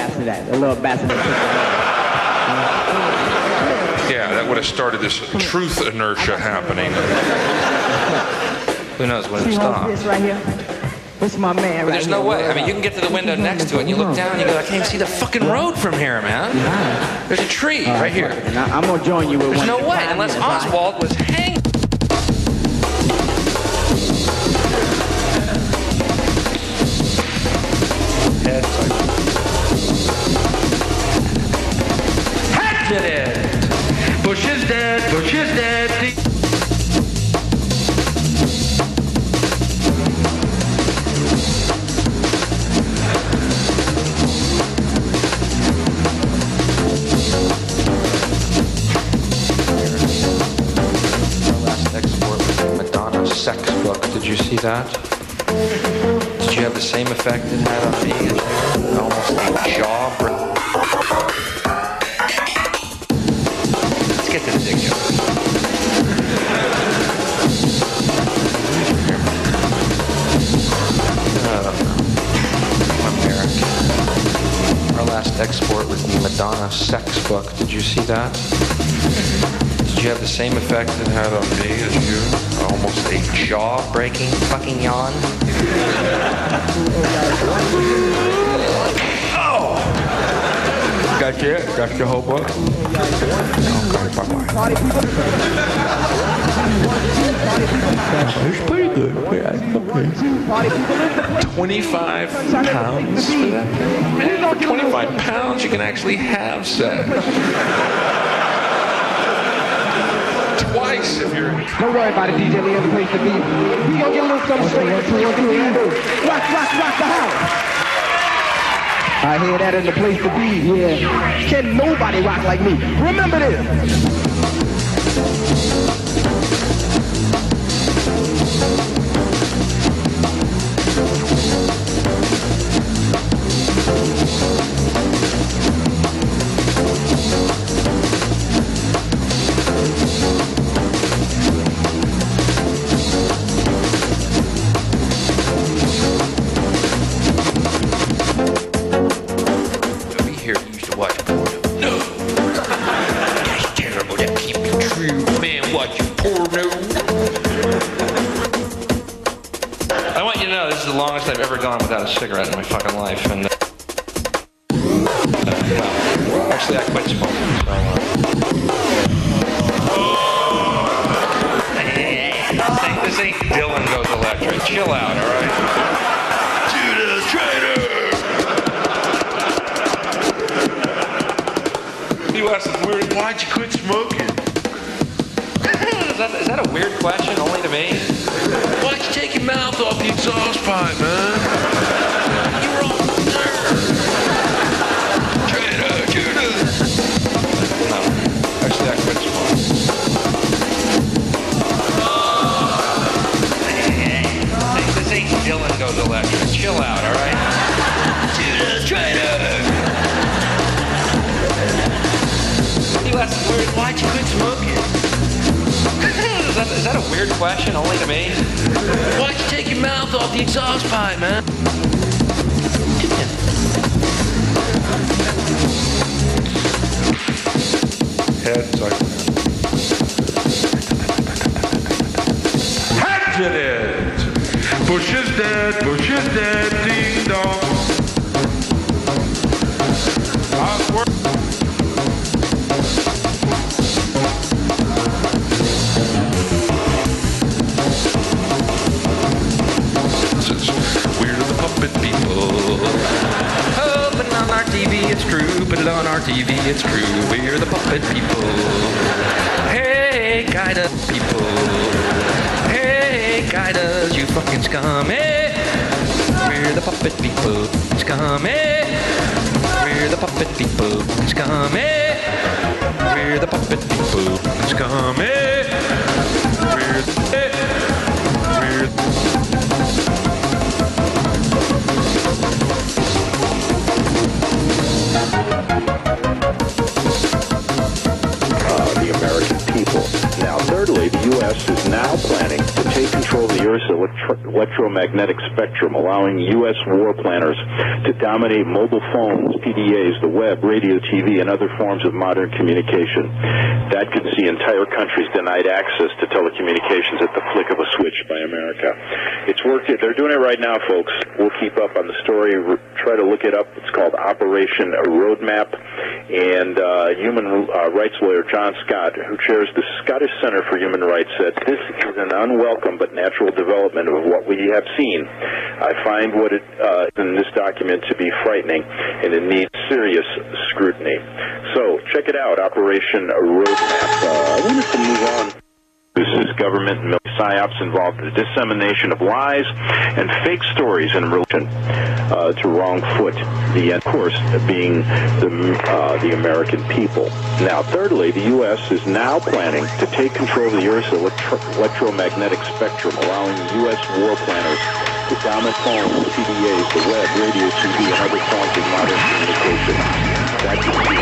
Yeah, that would have started this truth inertia happening. Who knows when it stops? This right here. This is my man. But there's no way. I mean, you can get to the window next to it, and you look down, and you go, I can't see the fucking road from here, man. There's a tree right here. I'm gonna join you with There's no way, unless Oswald was hanged. Head did it. Bush is dead. Bush is dead. that? Did you have the same effect it had on me? Almost a jaw break. Let's get to the dick joke. America. Our last export was the Madonna sex book. Did you see that? Did you have the same effect it had on me as you? Almost a jaw-breaking fucking yawn. Oh! Got it? Got your whole book? Okay, bye-bye. It's pretty good. Yeah, okay. 25 pounds for that? Man, for 25 pounds you can actually have sex. Twice if you're... Don't worry about it, DJ. We have a place to be. We gonna get a little something straight. What you want to do? Rock the house. I hear that in the place to be. Yeah. Can nobody rock like me? Remember this. I've ever gone without a cigarette in my fucking life, and well, actually I quit smoking, so hey, this ain't Dylan Goes Electric. Chill out, alright? Judas Traitor! You asked us, why'd you quit smoking? Is that a weird question only to me? Why'd you take your mouth off the exhaust pipe, man? You were on Traitor, Judas! No, actually I quit smoking. Hey, this ain't Dylan Goes Electric. Chill out, alright? Judas Traitor! You asked why'd you quit smoking? Is that a weird question only to me? Why'd you take your mouth off the exhaust pipe, man? Heads like Heads it is! Bush is dead, ding dong. It's true, put it on our TV, it's true, we're the puppet people. Hey, guide us, people. Hey, guide us, you fucking scum. Hey, we're the puppet people, scum. Hey, we're the puppet people, scum. Hey, we're the puppet people, scum. Hey, we're the American people. Now, thirdly, the U.S. is now planning to take control of the Earth's electromagnetic spectrum, allowing U.S. war planners to dominate mobile phones, PDAs, the web, radio, TV, and other forms of modern communication. That could see entire countries denied access to telecommunications at the flick of a switch by America. It's working. They're doing it right now, folks. We'll keep up on the story. Try to look it up. It's called Operation Roadmap. And human rights lawyer John Scott, who chairs the Scottish Center for Human Rights, said, "This is an unwelcome but natural development of what we have seen. I find what it in this document to be frightening, and it needs serious scrutiny." So check it out, Operation Roadmap. I wanted to move on. This is government and psyops involved in the dissemination of lies and fake stories in relation to wrong foot, the of course being the American people. Now, thirdly, the U.S. is now planning to take control of the Earth's electromagnetic spectrum, allowing U.S. war planners to dominate phones, PDAs, the web, radio, TV, and other forms of modern communication. That could be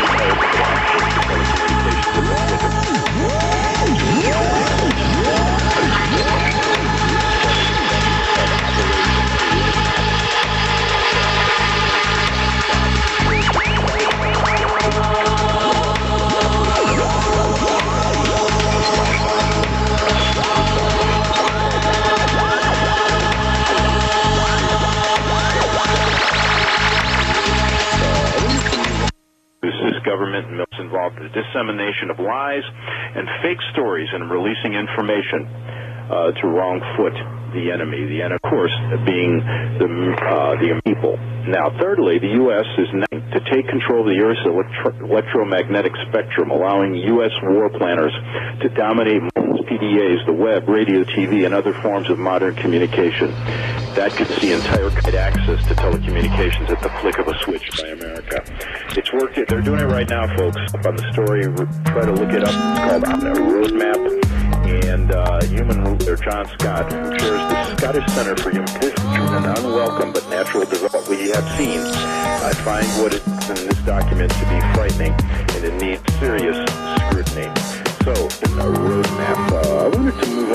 government involved in the dissemination of lies and fake stories and releasing information to wrong foot, the enemy, of course, being the people. Now, thirdly, the U.S. is now to take control of the Earth's electromagnetic spectrum, allowing U.S. war planners to dominate PDAs, the web, radio, TV, and other forms of modern communication. That could see entire access to telecommunications at the flick of a switch by America. It's worked. They're doing it right now, folks. On the story, try to look it up. It's called a Roadmap. And human ruler John Scott, who chairs the Scottish Center for Human History, an unwelcome but natural development we have seen. I find what is in this document to be frightening, and it needs serious scrutiny. So, in a roadmap, I wanted to move on.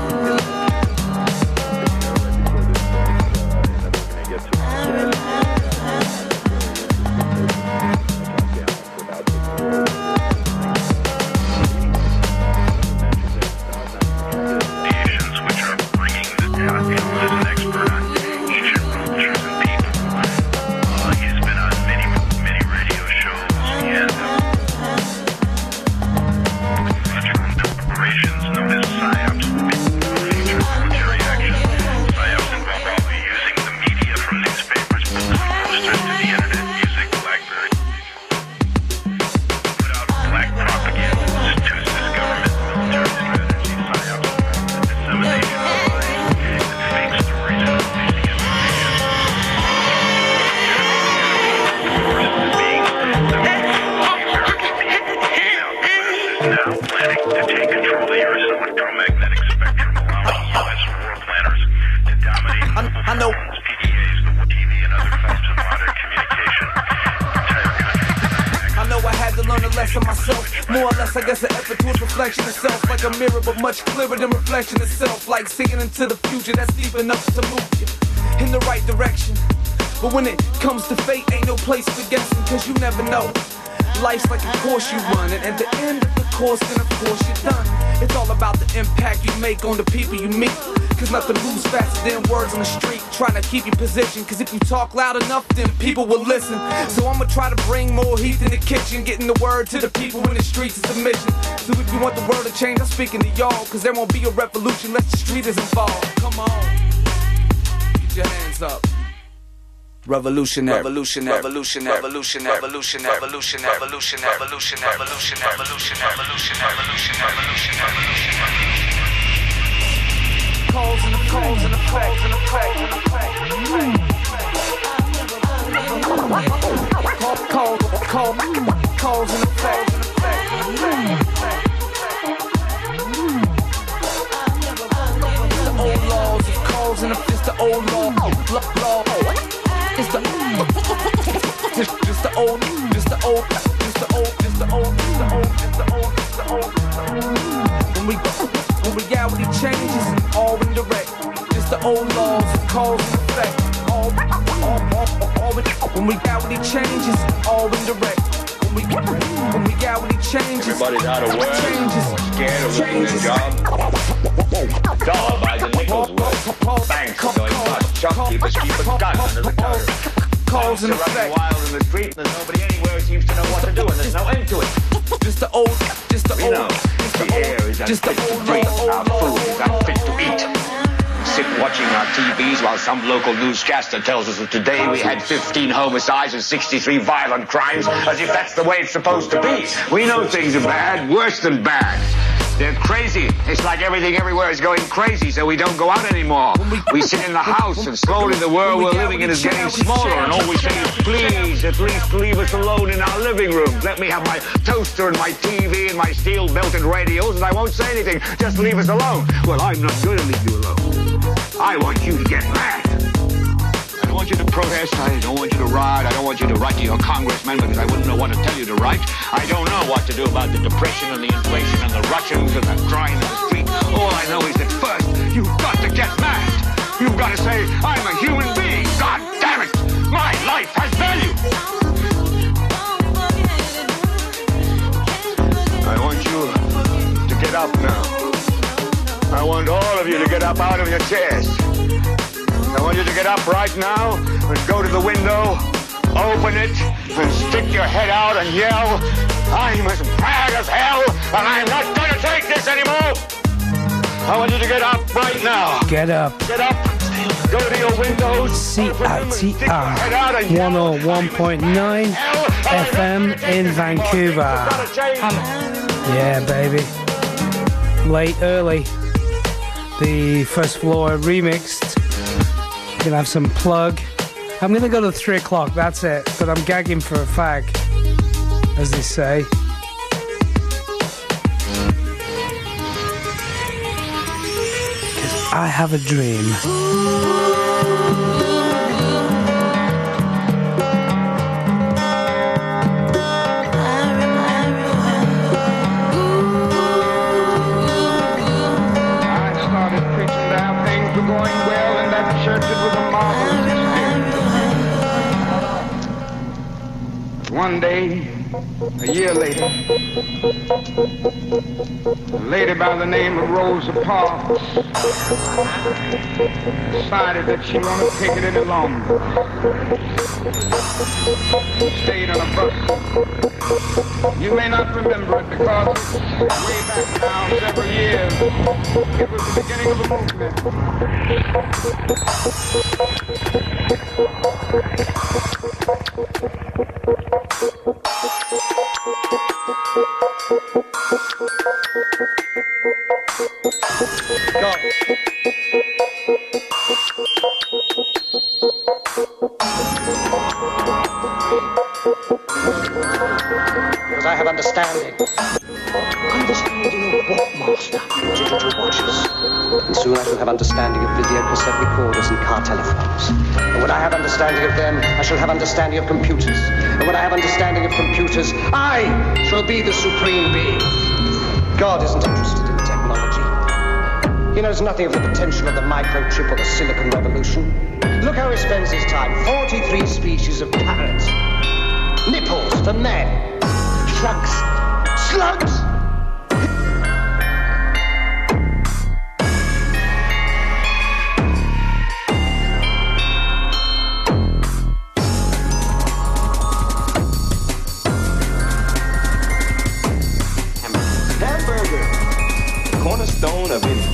Much clearer than reflection itself, like seeing into the future that's deep enough to move you in the right direction. But when it comes to fate, ain't no place for guessing, cause you never know. Life's like a course you run, and at the end of the course, then of course you're done. It's all about the impact you make on the people you meet, cause nothing moves faster than words on the street, trying to keep you positioned, cause if you talk loud enough, then people will listen. So I'ma try to bring more heat in the kitchen, getting the word to the people in the streets is a mission. So if you want the world to change, I'm speaking to y'all, cause there won't be a revolution unless the street is involved. Come on, get your hands up. Revolutionary, revolutionary, revolutionary, revolutionary, revolutionary, revolutionary, revolutionary, revolutionary, revolutionary, revolutionary, revolutionary, revolutionary, revolutionary. Calls and effects, and effects, and effects, and effects, and effects. Calls and effects, and effects, and effects. The old laws of calls and effects, the old law. It's the old. When reality changes, all indirect. It's the old laws of cause and effect. When reality changes, all indirect. When reality changes, everybody's out of work, scared of losing their job. Dollar by the nickels worth. Banks are going bust. Shopkeepers keep a gun under the counter. Cause and effect. Running wild in the street, and there's nobody anywhere who seems to know what to do, and there's no end to it. Just the old, just the old. Know, the air is unfit to breathe, our food is unfit to eat. Sit watching our TVs while some local newscaster tells us that today we had 15 homicides and 63 violent crimes, as if that's the way it's supposed to be. We know things are bad, worse than bad. They're crazy. It's like everything everywhere is going crazy, so we don't go out anymore. We sit in the house, and slowly the world we're living in is getting smaller, and all we say is, please, at least leave us alone in our living rooms. Let me have my toaster and my TV and my steel-belted radios, and I won't say anything. Just leave us alone. Well, I'm not going to leave you alone. I want you to get mad. I don't want you to protest. I don't want you to riot. I don't want you to write to your congressman because I wouldn't know what to tell you to write. I don't know what to do about the depression and the inflation and the Russians and the crime in the street. All I know is that first, you've got to get mad. You've got to say, I'm a human being. God damn it. My life has value. I want you to get up now. I want all of you to get up out of your chairs. I want you to get up right now and go to the window, open it, and stick your head out and yell, I'm as mad as hell, and I'm not going to take this anymore. I want you to get up right now. Get up. Get up. Go to your windows. CITR 101.9 FM in Vancouver. Yeah, baby. Late, early. The First Floor remixed. Gonna have some plug. I'm gonna go to 3 o'clock, that's it. But I'm gagging for a fag, as they say. Because I have a dream. One day, a year later, a lady by the name of Rosa Parks decided that she wouldn't take it any longer. She stayed on a bus. You may not remember it because it's way back now, several years. It was the beginning of a movement. Go. Because I have understanding. Understanding of what, Master? Digital watches. And soon I shall have understanding of video cassette recorders and car telephones. And when I have understanding of them, I shall have understanding of computers. And when I have understanding of computers, I shall be the supreme being. God isn't interested in technology. He knows nothing of the potential of the microchip or the silicon revolution. Look how he spends his time. 43 species of parrots. Nipples for men. Slugs. Slugs! Hamburger. Cornerstone of any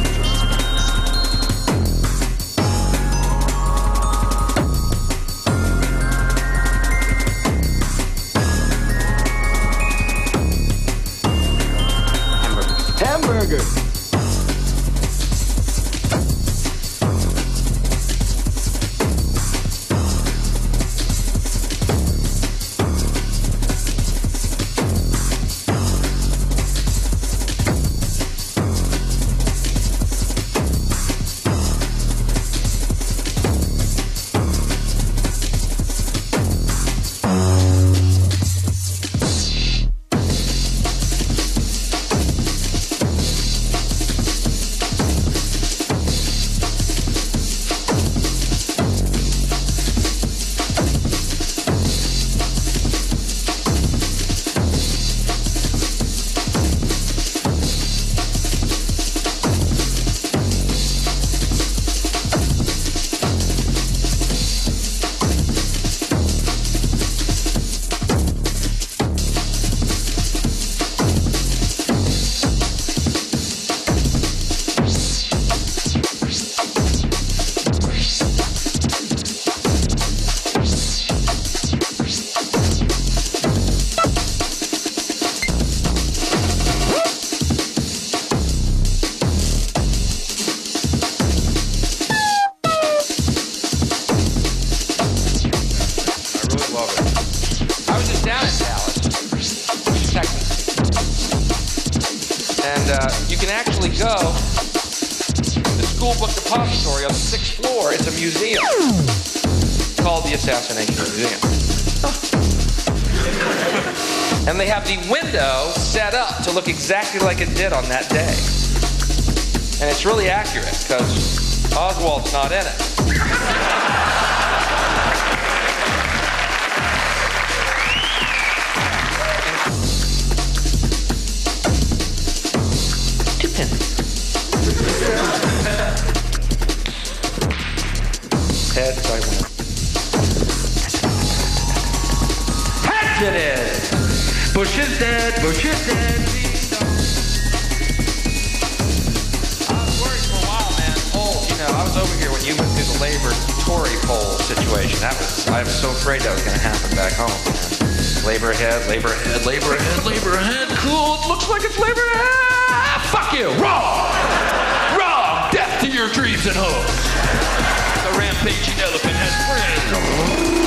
Hamburger. And you can actually go to the School Book Depository on the 6th floor. It's a museum called the Assassination Museum. And they have the window set up to look exactly like it did on that day. And it's really accurate because Oswald's not in it. Heads, I win. Heads it is! Bush is dead, Bush is dead. I was worried for a while, man. Polls, you know, I was over here when you went through the Labor-Tory poll situation. I was so afraid that was going to happen back home, man. Labor ahead, Labor ahead, Labor ahead, Labor ahead. Cool, it looks like it's Labor ahead. Fuck you, wrong! Wrong! Death to your dreams and hopes. The rampaging elephant has friends.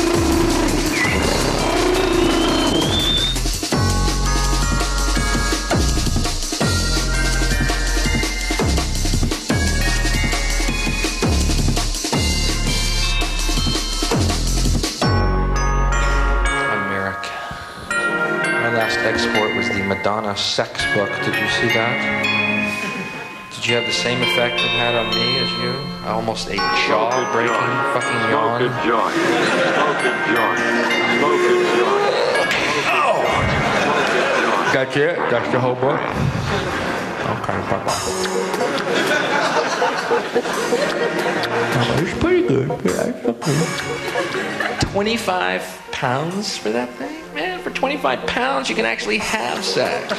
America. My last export was the Madonna sex book. Did you see that? Did you have the same effect it had on me as you? I almost ate jaw-breaking fucking yawn. Smoke a joint. Smoke a joint. Smoke a joint. Oh! That's it? That's the whole book? Okay, bye-bye. It's pretty good. Yeah, it's okay. 25 pounds for that thing? Man, for 25 pounds you can actually have sex.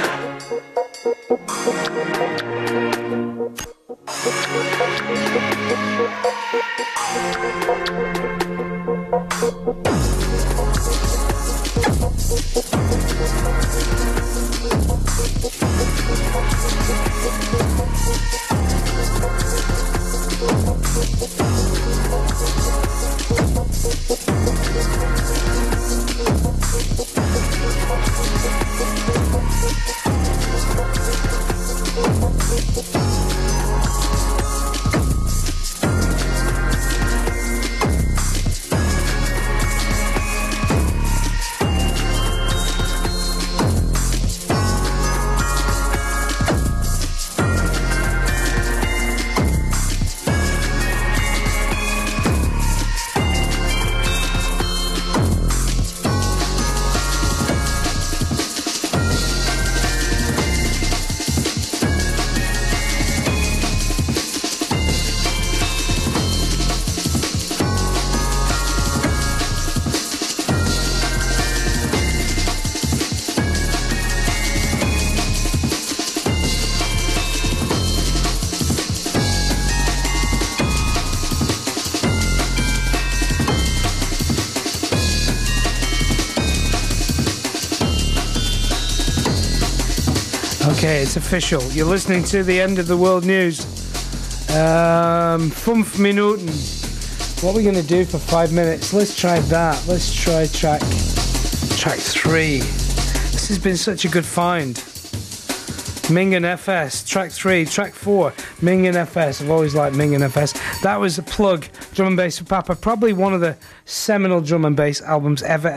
Okay, it's official. You're listening to the end of the world news. 5 Minuten. What are we going to do for 5 minutes? Let's try that. Let's try track 3. This has been such a good find. Mingen FS, track 3, track 4, Mingen FS. I've always liked Mingen FS. That was a plug, Drum and Bass for Papa. Probably one of the seminal drum and bass albums ever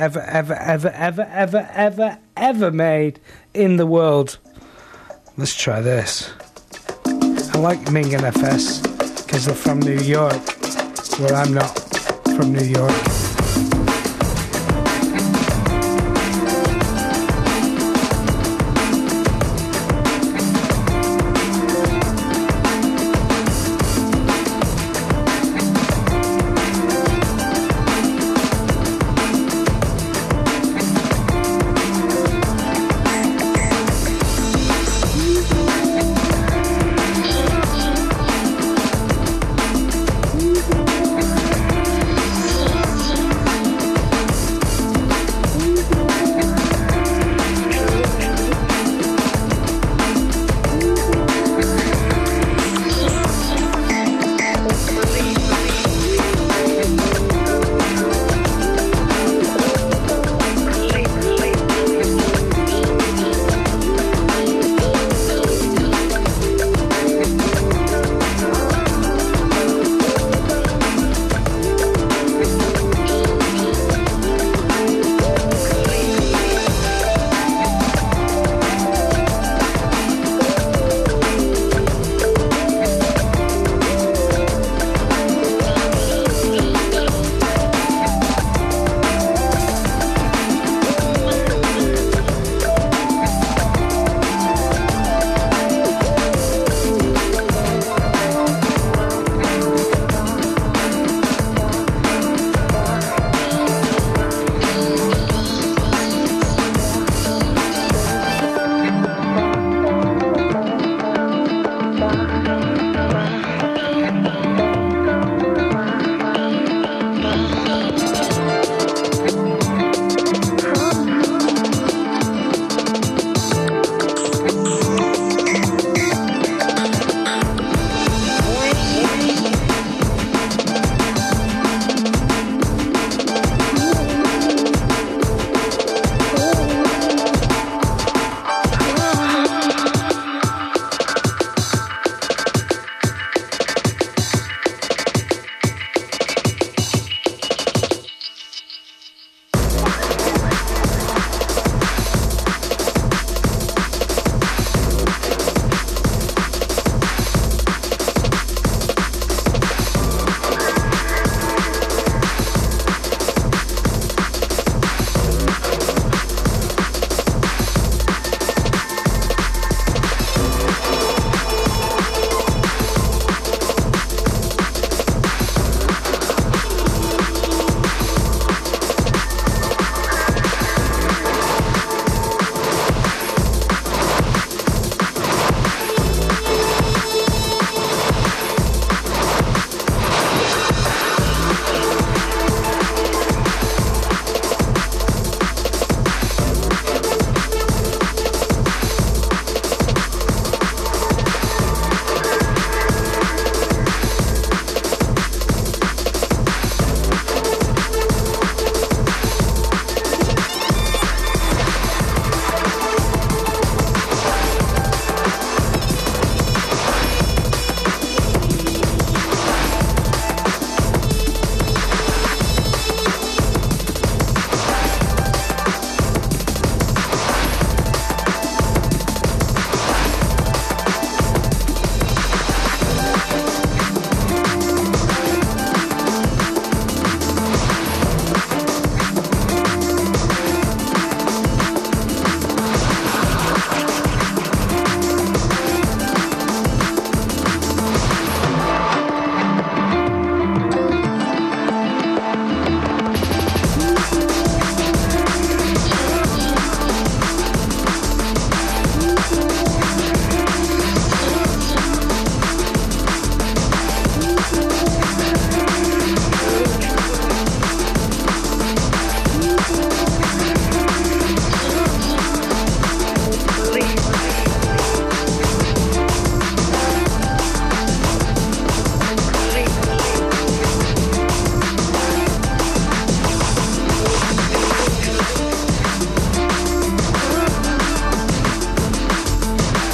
made in the world. Let's try this. I like Mingen FS because they're from New York, where I'm not from New York.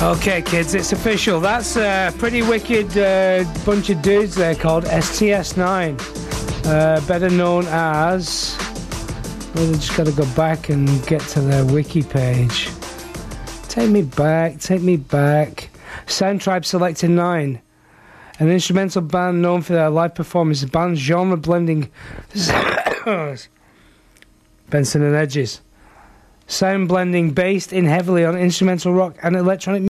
Okay, kids, it's official. That's a pretty wicked bunch of dudes there called STS9. Better known as... Well, they just got to go back and get to their wiki page. Take me back. Sound Tribe selected 9. An instrumental band known for their live performance. The band's genre blending... Benson and Edges. Sound blending based in heavily on instrumental rock and electronic